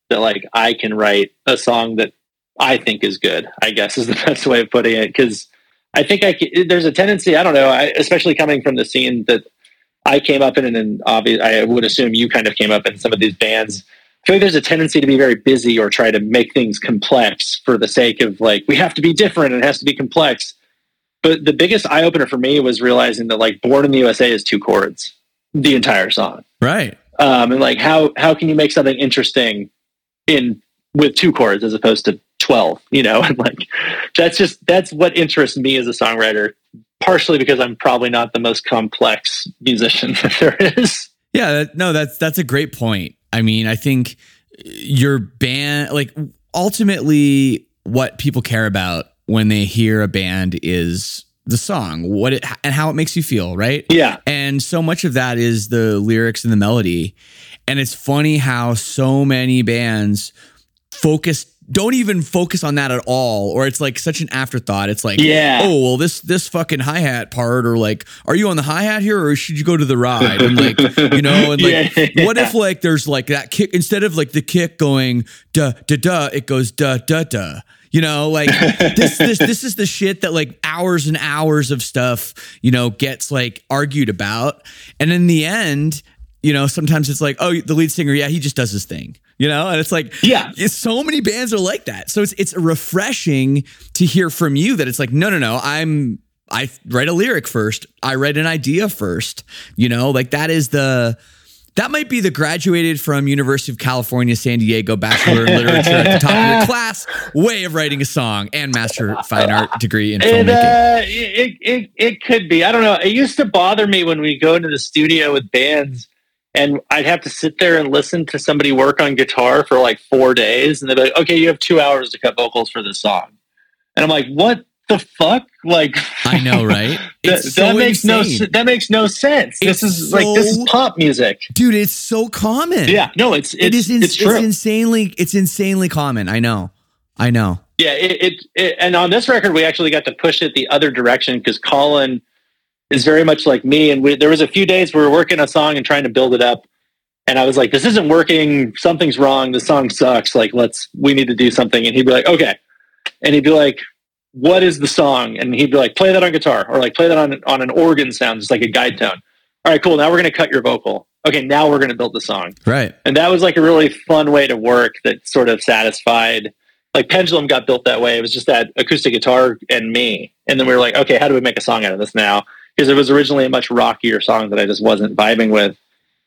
that like I can write a song that I think is good, I guess is the best way of putting it. Cause I think I can, there's a tendency, I don't know, I, especially coming from the scene that I came up in, and obvious, I would assume you kind of came up in some of these bands. I feel like there's a tendency to be very busy or try to make things complex for the sake of like, we have to be different and it has to be complex. But the biggest eye opener for me was realizing that like Born in the U S A is two chords, the entire song. Right. Um, and like, how, how can you make something interesting in with two chords as opposed to twelve, you know? And like, that's just, that's what interests me as a songwriter, partially because I'm probably not the most complex musician that there is. Yeah, that, no, that's, that's a great point. I mean, I think your band, like ultimately what people care about when they hear a band is the song, what it, and how it makes you feel, right? Yeah. And so much of that is the lyrics and the melody. And it's funny how so many bands focus, don't even focus on that at all, or it's like such an afterthought. It's like, yeah, oh, well, this this fucking hi-hat part, or like, are you on the hi-hat here, or should you go to the ride? And like, you know, and like, yeah, yeah. what if like there's like that kick, instead of like the kick going duh duh duh, it goes duh duh duh. You know, like this, this, this is the shit that like hours and hours of stuff, you know, gets like argued about. And in the end, you know, sometimes it's like, oh, the lead singer, yeah, he just does his thing, you know? And it's like, yeah, so many bands are like that. So it's, it's refreshing to hear from you that it's like, no, no, no, I'm, I write a lyric first. I write an idea first, you know, like that is the, that might be the graduated from University of California, San Diego Bachelor in Literature at the top of your class way of writing a song and Master Fine Art degree in it, filmmaking. Uh, it, it, it could be. I don't know. It used to bother me when we go into the studio with bands and I'd have to sit there and listen to somebody work on guitar for like four days. And they'd be like, okay, you have two hours to cut vocals for this song. And I'm like, what the fuck? Like, I know, right? that, so that makes insane. no that makes no sense. It's this is so, like this is pop music, dude. It's so common. Yeah, no, it's, it's it is. In, it's true. It's insanely. It's insanely common. I know. I know. Yeah, it, it, it. And on this record, we actually got to push it the other direction because Colin is very much like me. And we, there was a few days we were working a song and trying to build it up, and I was like, "This isn't working. Something's wrong. The song sucks. Like, let's. We need to do something." And he'd be like, "Okay," and he'd be like, what is the song? And he'd be like, play that on guitar, or like play that on on an organ sound, just like a guide tone. All right, cool. Now we're going to cut your vocal. Okay, now we're going to build the song. Right. And that was like a really fun way to work that sort of satisfied. Like Pendulum got built that way. It was just that acoustic guitar and me. And then we were like, okay, how do we make a song out of this now? Because it was originally a much rockier song that I just wasn't vibing with.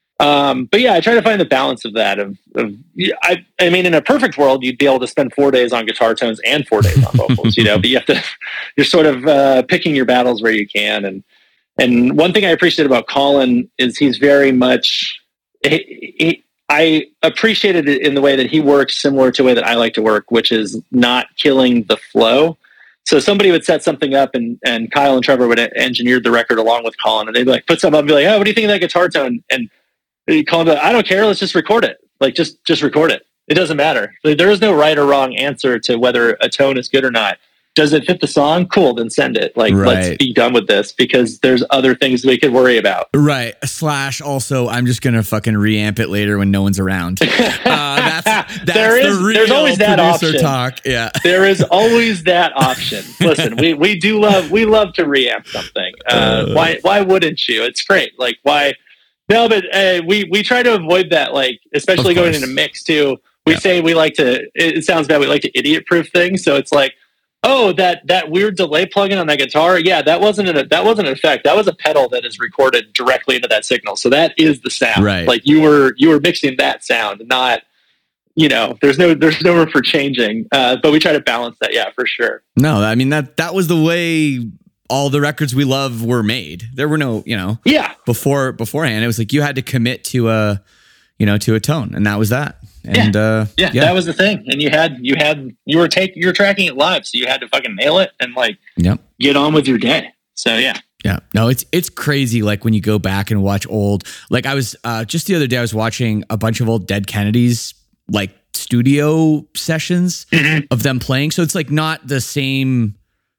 Um, but yeah, I try to find the balance of that. Of, of I, I mean, in a perfect world, you'd be able to spend four days on guitar tones and four days on vocals, you know. But you have to, you're sort of uh, picking your battles where you can. And and one thing I appreciate about Colin is he's very much. He, he, I appreciated it in the way that he works similar to the way that I like to work, which is not killing the flow. So somebody would set something up, and and Kyle and Trevor would engineer the record along with Colin, and they'd like put something up and be like, "Oh, what do you think of that guitar tone?" And you call him, I don't care. Let's just record it. Like, just, just record it. It doesn't matter. There is no right or wrong answer to whether a tone is good or not. Does it fit the song? Cool. Then send it. Like, right. Let's be done with this because there's other things we could worry about. Right. Slash also, I'm just going to fucking reamp it later when no one's around. Uh, that's, that's there is, the real there's always that option. Talk. Yeah. There is always that option. Listen, we, we do love, we love to reamp something. Uh, uh, why, why wouldn't you? It's great. Like, why? No, but uh, we, we try to avoid that, like, especially going into mix too. We yeah. say we like to, it sounds bad, we like to idiot proof things. So it's like, oh, that, that weird delay plugin on that guitar. Yeah, that wasn't an, that wasn't an effect. That was a pedal that is recorded directly into that signal. So that is the sound. Right. Like you were, you were mixing that sound, not, you know, there's no, there's no room for changing. Uh, but we try to balance that. Yeah, for sure. No, I mean, that, that was the way all the records we love were made. There were no, you know, yeah, before, beforehand, it was like, you had to commit to a, you know, to a tone, and that was that. And, yeah. uh, yeah, yeah, that was the thing. And you had, you had, you were taking, you were tracking it live. So you had to fucking nail it and like, yep. get on with your day. So, yeah. Yeah, no, it's, it's crazy. Like when you go back and watch old, like I was, uh, just the other day, I was watching a bunch of old Dead Kennedys, like studio sessions mm-hmm. of them playing. So it's like not the same,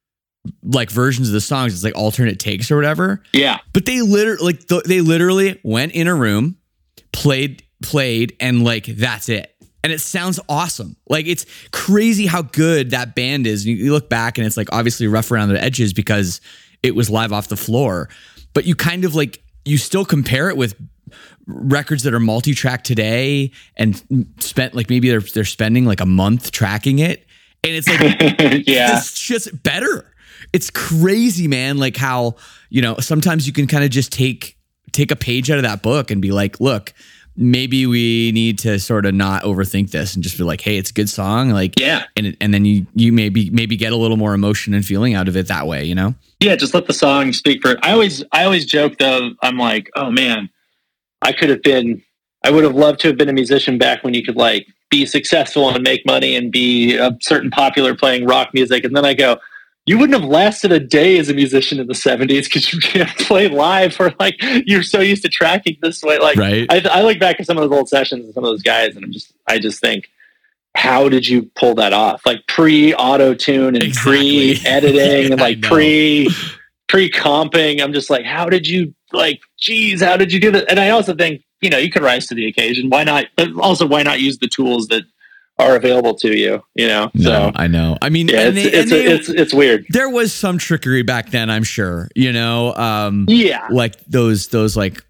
like versions of the songs. It's like alternate takes or whatever. Yeah. But they literally like th- they literally went in a room, played, played, and like, that's it. and it sounds awesome. Like, it's crazy how good that band is. You, you look back and it's like obviously rough around the edges because it was live off the floor, but you kind of like, you still compare it with records that are multi-track today and spent like, maybe they're, they're spending like a month tracking it. And it's like, yeah, this shit's better. It's crazy, man. Like how, you know, sometimes you can kind of just take, take a page out of that book and be like, look, maybe we need to sort of not overthink this and just be like, hey, it's a good song. Like, yeah. And, and then you, you maybe, maybe get a little more emotion and feeling out of it that way, you know? Yeah. Just let the song speak for it. I always, I always joke though. I'm like, oh man, I could have been, I would have loved to have been a musician back when you could like be successful and make money and be a certain popular playing rock music. And then I go, you wouldn't have lasted a day as a musician in the seventies because you can't play live, or like you're so used to tracking this way. Like, right. I, I look back at some of those old sessions and some of those guys, and I'm just, I just think, how did you pull that off? Like pre auto tune and Exactly. pre editing Yeah, and like pre pre comping. I'm just like, how did you like? Geez, how did you do that? And I also think, you know, you can rise to the occasion. Why not? But also, why not use the tools that are available to you, you know? No, So I know. I mean, yeah, and it's they, it's, and they, it's it's weird. there was some trickery back then, I'm sure, you know, um, Yeah. like those, those like,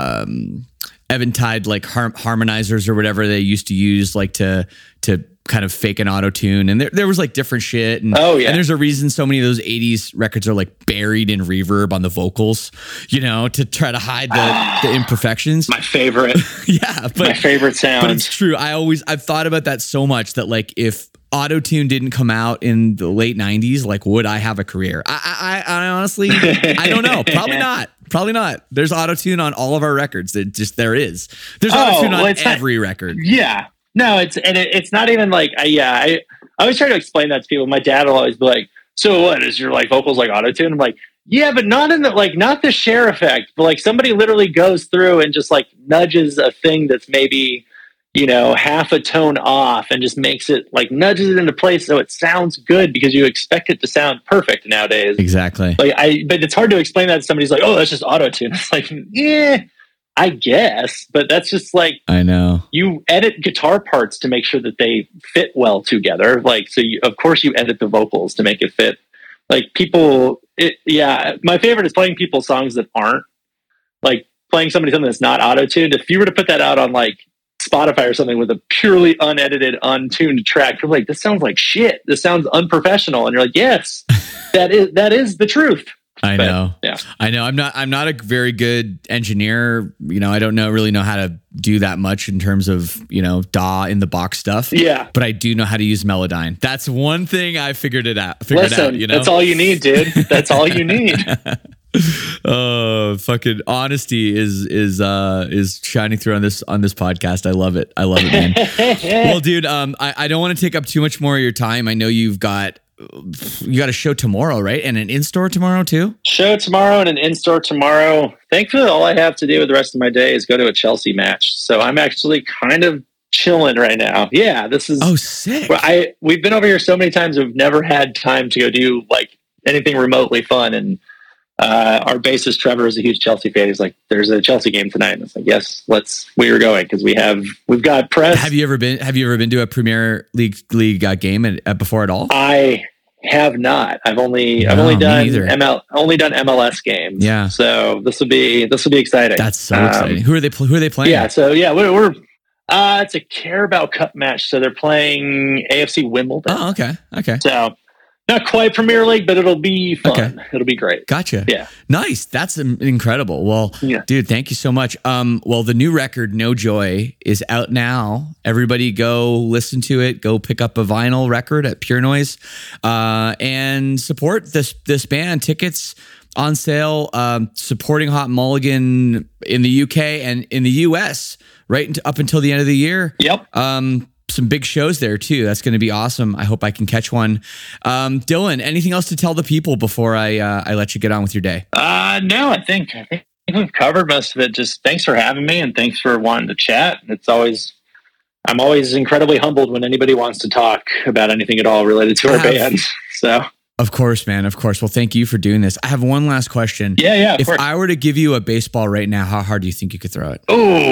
um, Eventide, like har- harmonizers or whatever they used to use, like to, to kind of fake an auto tune. And there, there was like different shit. And, Oh, yeah. and there's a reason so many of those eighties records are like buried in reverb on the vocals, you know, to try to hide the, the imperfections. My favorite, Yeah. But, my favorite sound. but it's true. I always, I've thought about that so much that like if auto-tune didn't come out in the late nineties, like would I have a career? I, I, I honestly, I don't know. Probably not. Probably not. There's auto-tune on all of our records. It just, there is. There's Oh, auto-tune well, on it's not- every record. Yeah, no, it's and it, it's not even like I, yeah. I, I always try to explain that to people. My dad will always be like, "So what is your like vocals like auto tune?" I'm like, "Yeah, but not in the like not the share effect, but like somebody literally goes through and just like nudges a thing that's maybe you know half a tone off and just makes it like nudges it into place so it sounds good because you expect it to sound perfect nowadays." Exactly. Like I, but it's hard to explain that to somebody who's like, "Oh, that's just auto tune." It's like, yeah, I guess, but that's just like. I know. You edit guitar parts to make sure that they fit well together. Like, so you, of course you edit the vocals to make it fit. Like people, it, yeah, my favorite is playing people songs that aren't like playing somebody something that's not auto-tuned. If you were to put that out on like Spotify or something with a purely unedited, untuned track, you're like, this sounds like shit. This sounds unprofessional. And you're like, yes, that is, that is the truth. I But, know. yeah. I know. I'm not I'm not a very good engineer. You know, I don't know really know how to do that much in terms of, you know, D A W in the box stuff. Yeah. But I do know how to use Melodyne. That's one thing I figured it out. Figured Listen, out, you know. that's all you need, dude. That's all you need. Oh, fucking honesty is is uh is shining through on this on this podcast. I love it. I love it, man. Well, dude, um I, I don't want to take up too much more of your time. I know you've got you got a show tomorrow, right? And an in-store tomorrow too? Show tomorrow and an in-store tomorrow. Thankfully, all I have to do with the rest of my day is go to a Chelsea match. So I'm actually kind of chilling right now. Yeah, this is. Oh, sick. Well, I we've been over here so many times. We've never had time to go do like anything remotely fun. And uh, our bassist Trevor is a huge Chelsea fan. He's like, "There's a Chelsea game tonight." And it's like, "Yes, let's." We are going because we have we've got press. Have you ever been have you ever been to a Premier League league uh, game at, at before at all? I have not. I've only I've No, only me done neither. M L only done M L S games. Yeah. So this will be this will be exciting. That's so Um, exciting. Who are they pl- who are they playing? Yeah. So yeah, we're, we're uh, it's a Carabao Cup match. So they're playing A F C Wimbledon. Oh, okay. Okay. So not quite Premier League, but it'll be fun. Okay. It'll be great. Gotcha. Yeah. Nice. That's um, incredible. Well, Yeah. dude, thank you so much. Um, well, the new record, No Joy, is out now. Everybody go listen to it. Go pick up a vinyl record at Pure Noise, uh, and support this this band. Tickets on sale. Um, supporting Hot Mulligan in the U K and in the U S right into, up until the end of the year. Yep. Um, some big shows there too. That's going to be awesome. I hope I can catch one. Um, Dylan, anything else to tell the people before I uh, I let you get on with your day? Uh, no, I think I think we've covered most of it. Just thanks for having me and thanks for wanting to chat. It's always I'm always incredibly humbled when anybody wants to talk about anything at all related to our I have- band. So Of course, man. Of course. Well, thank you for doing this. I have one last question. yeah, yeah. Of If course. I were to give you a baseball right now, how hard do you think you could throw it? Oh,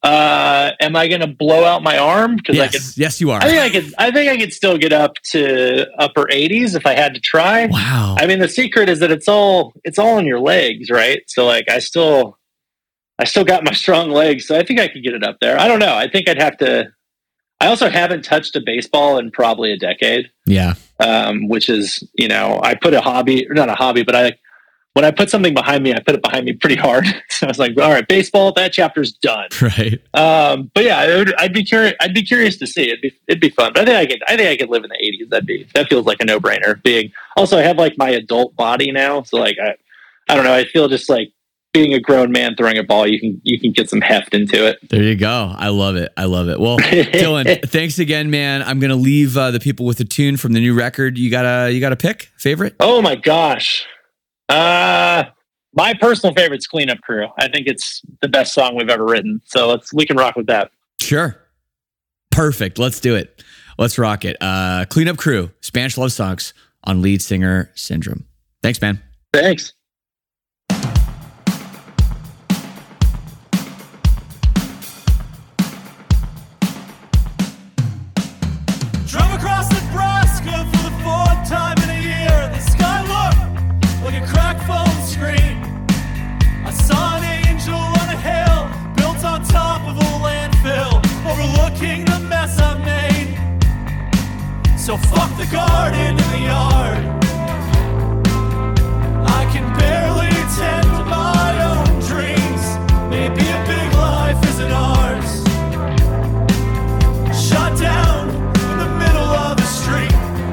Uh, am I going to blow out my arm? Because yes. I could. Yes, you are. I think I could. I think I could still get up to upper eighties if I had to try. Wow. I mean, the secret is that it's all it's all in your legs, right? So like, I still, I still got my strong legs, so I think I could get it up there. I don't know. I think I'd have to. I also haven't touched a baseball in probably a decade. Yeah. Um, which is, you know, I put a hobby, or not a hobby, but I. When I put something behind me, I put it behind me pretty hard. So I was like, all right, baseball, that chapter's done. Right. Um, but yeah, I would, I'd be curious. I'd be curious to see. It'd be, it'd be fun. But I think I could, I think I could live in the eighties. That'd be, that feels like a no brainer. Being also, I have like my adult body now. So like, I, I don't know. I feel just like being a grown man throwing a ball, you can, you can get some heft into it. There you go. I love it. I love it. Well, Dylan, thanks again, man. I'm going to leave uh, the people with a tune from the new record. You got a, you got a pick favorite? Oh my gosh. Uh, My personal favorite's Cleanup Crew. I think it's the best song we've ever written. So let's we can rock with that. Sure. Perfect. Let's do it. Let's rock it. Uh, Cleanup Crew, Spanish love songs on Lead Singer Syndrome. Thanks, man. Thanks. Drove across Nebraska for the fourth time in a year. The sky looked like a cracked phone screen. I saw an angel on a hill, built on top of a landfill, overlooking the mess I've made. So fuck the garden in the yard. I can barely tend to my own dreams. Maybe a big life isn't ours. Shot down in the middle of the street.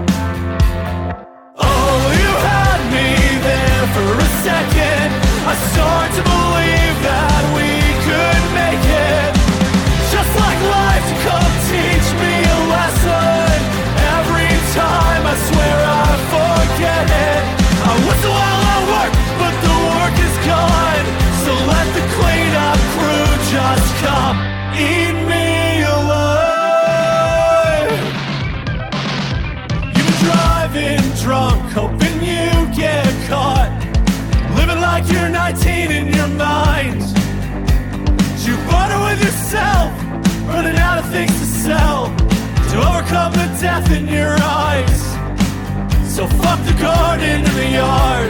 Oh, you had me there for a second. I start to believe that we could make it. Just like life to come teach me a lesson. Every time I swear I forget it. I whistle while I work, but the work is gone. So let the cleanup crew just come eat me alive. You've been driving drunk, hoping you get caught. Living like you're nineteen in your mind. You barter with yourself, running out of things to sell, to overcome the death in your eyes. So fuck the garden in the yard.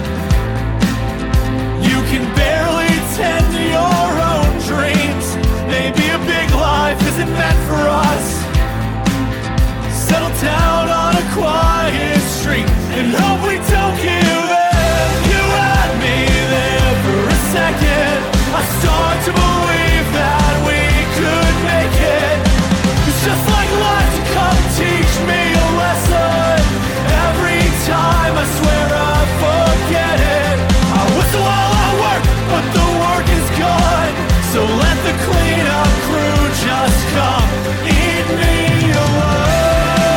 You can barely tend to your own dreams. Maybe a big life isn't meant for us. Settle down on a quiet street and hope we don't give in. You had me there for a second. I start to believe that we could make it. It's just like life to come teach me a lesson. Every time I swear I forget it. I whistle while I work, but the work is gone. So let the cleanup crew just come eat me alive.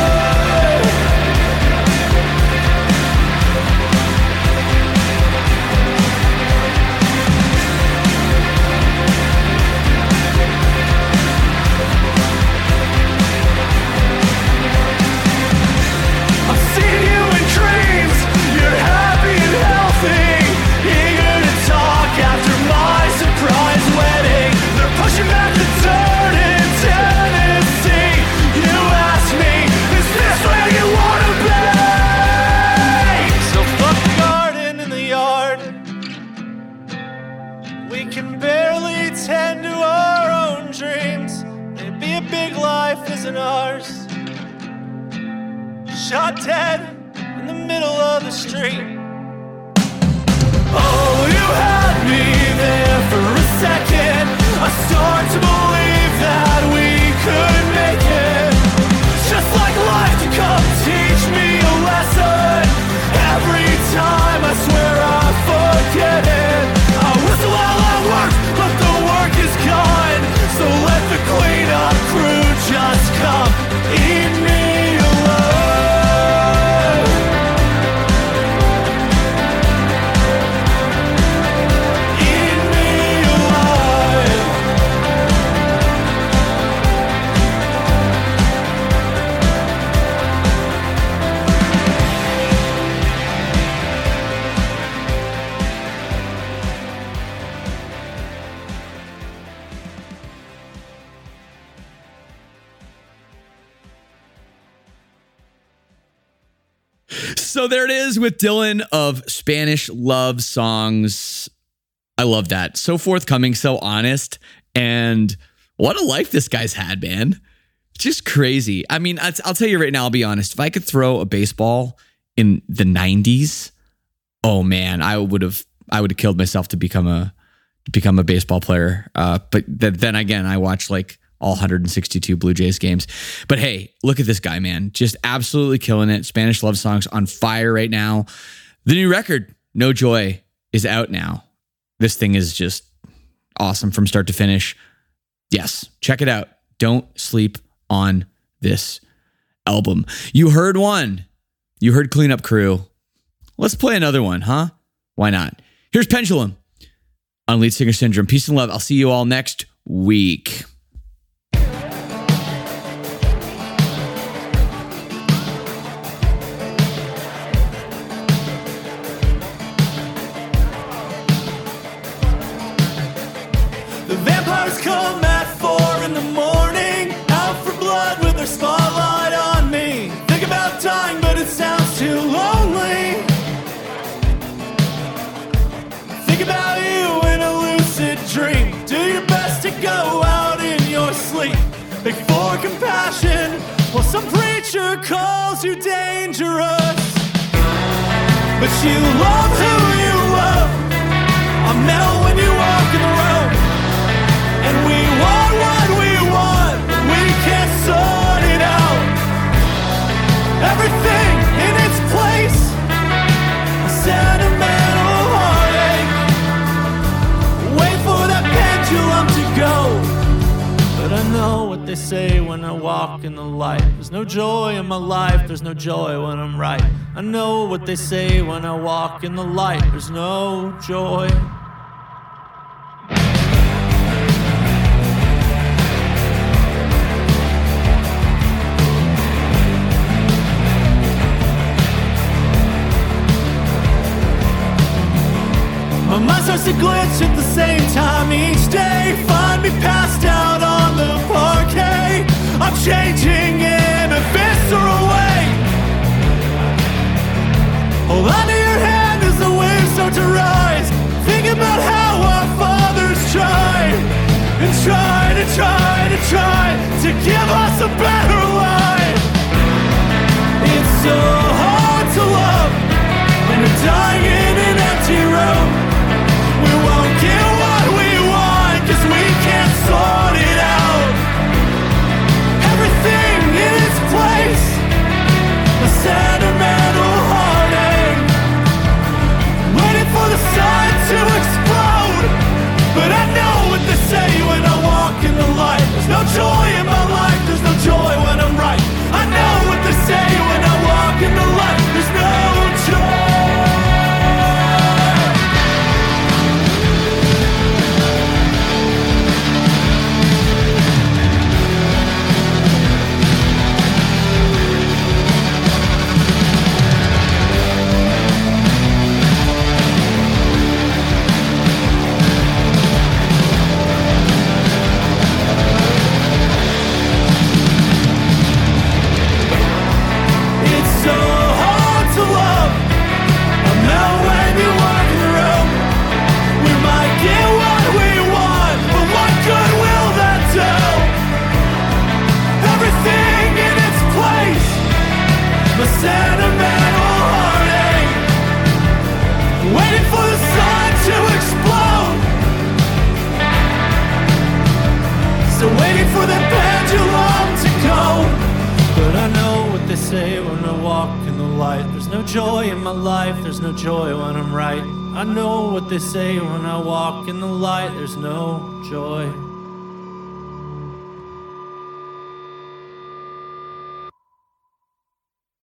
I've seen you in dreams. You're happy and healthy, eager to talk after my surprise wedding. They're pushing back the dirt in Tennessee. You ask me, is this where you wanna be? So fuck the garden in the yard. We can barely tend to our own dreams. Maybe a big life isn't ours. Shot dead in the middle of the street. Oh, you had me there for a second. I start to believe that we could make it. It's just like life to come teach me a lesson. Every time I swear I forget it. I whistle while I work, but the work is gone. So let the cleanup crew just come eat me alive. Eat me So there it is with Dylan of Spanish Love Songs. I love that. So forthcoming, so honest, and what a life this guy's had, man. Just crazy. I mean, I'll, I'll tell you right now, I'll be honest. If I could throw a baseball in the nineties, oh man, I would have I would have killed myself to become a to become a baseball player. Uh, but th- then again, I watched like all one hundred sixty-two Blue Jays games. But hey, look at this guy, man. Just absolutely killing it. Spanish Love Songs on fire right now. The new record, No Joy, is out now. This thing is just awesome from start to finish. Yes, check it out. Don't sleep on this album. You heard one. You heard Cleanup Crew. Let's play another one, huh? Why not? Here's Pendulum on Lead Singer Syndrome. Peace and love. I'll see you all next week. The vampires come at four in the morning, out for blood with their spotlight on me. Think about dying, but it sounds too lonely. Think about you in a lucid dream. Do your best to go out in your sleep. Beg for compassion while some preacher calls you dangerous. But you love who you love. I melt when you walk in the road. And we want what we want, we can't sort it out. Everything in its place, a sentimental heartache. Wait for that pendulum to go. But I know what they say when I walk in the light. There's no joy in my life, there's no joy when I'm right. I know what they say when I walk in the light. There's no joy. My mind starts to glitch at the same time each day. Find me passed out on the parquet. I'm changing in a visceral way. Hold on to your hand as the waves start to rise. Think about how our fathers tried and tried and tried and tried to give us a better life. It's so hard to love when you're dying in an empty room. We won't get what we want, cause we can't sort it out. Everything in its place, a sentimental heartache. Waiting for the sun to explode. But I know what they say when I walk in the light. There's no joy in my life, there's no joy when I'm right. I know what they say when I walk in the light. There's no joy. Sentimental heartache. Waiting for the sun to explode. Still waiting for the pendulum to go. But I know what they say when I walk in the light. There's no joy in my life, there's no joy when I'm right. I know what they say when I walk in the light. There's no joy.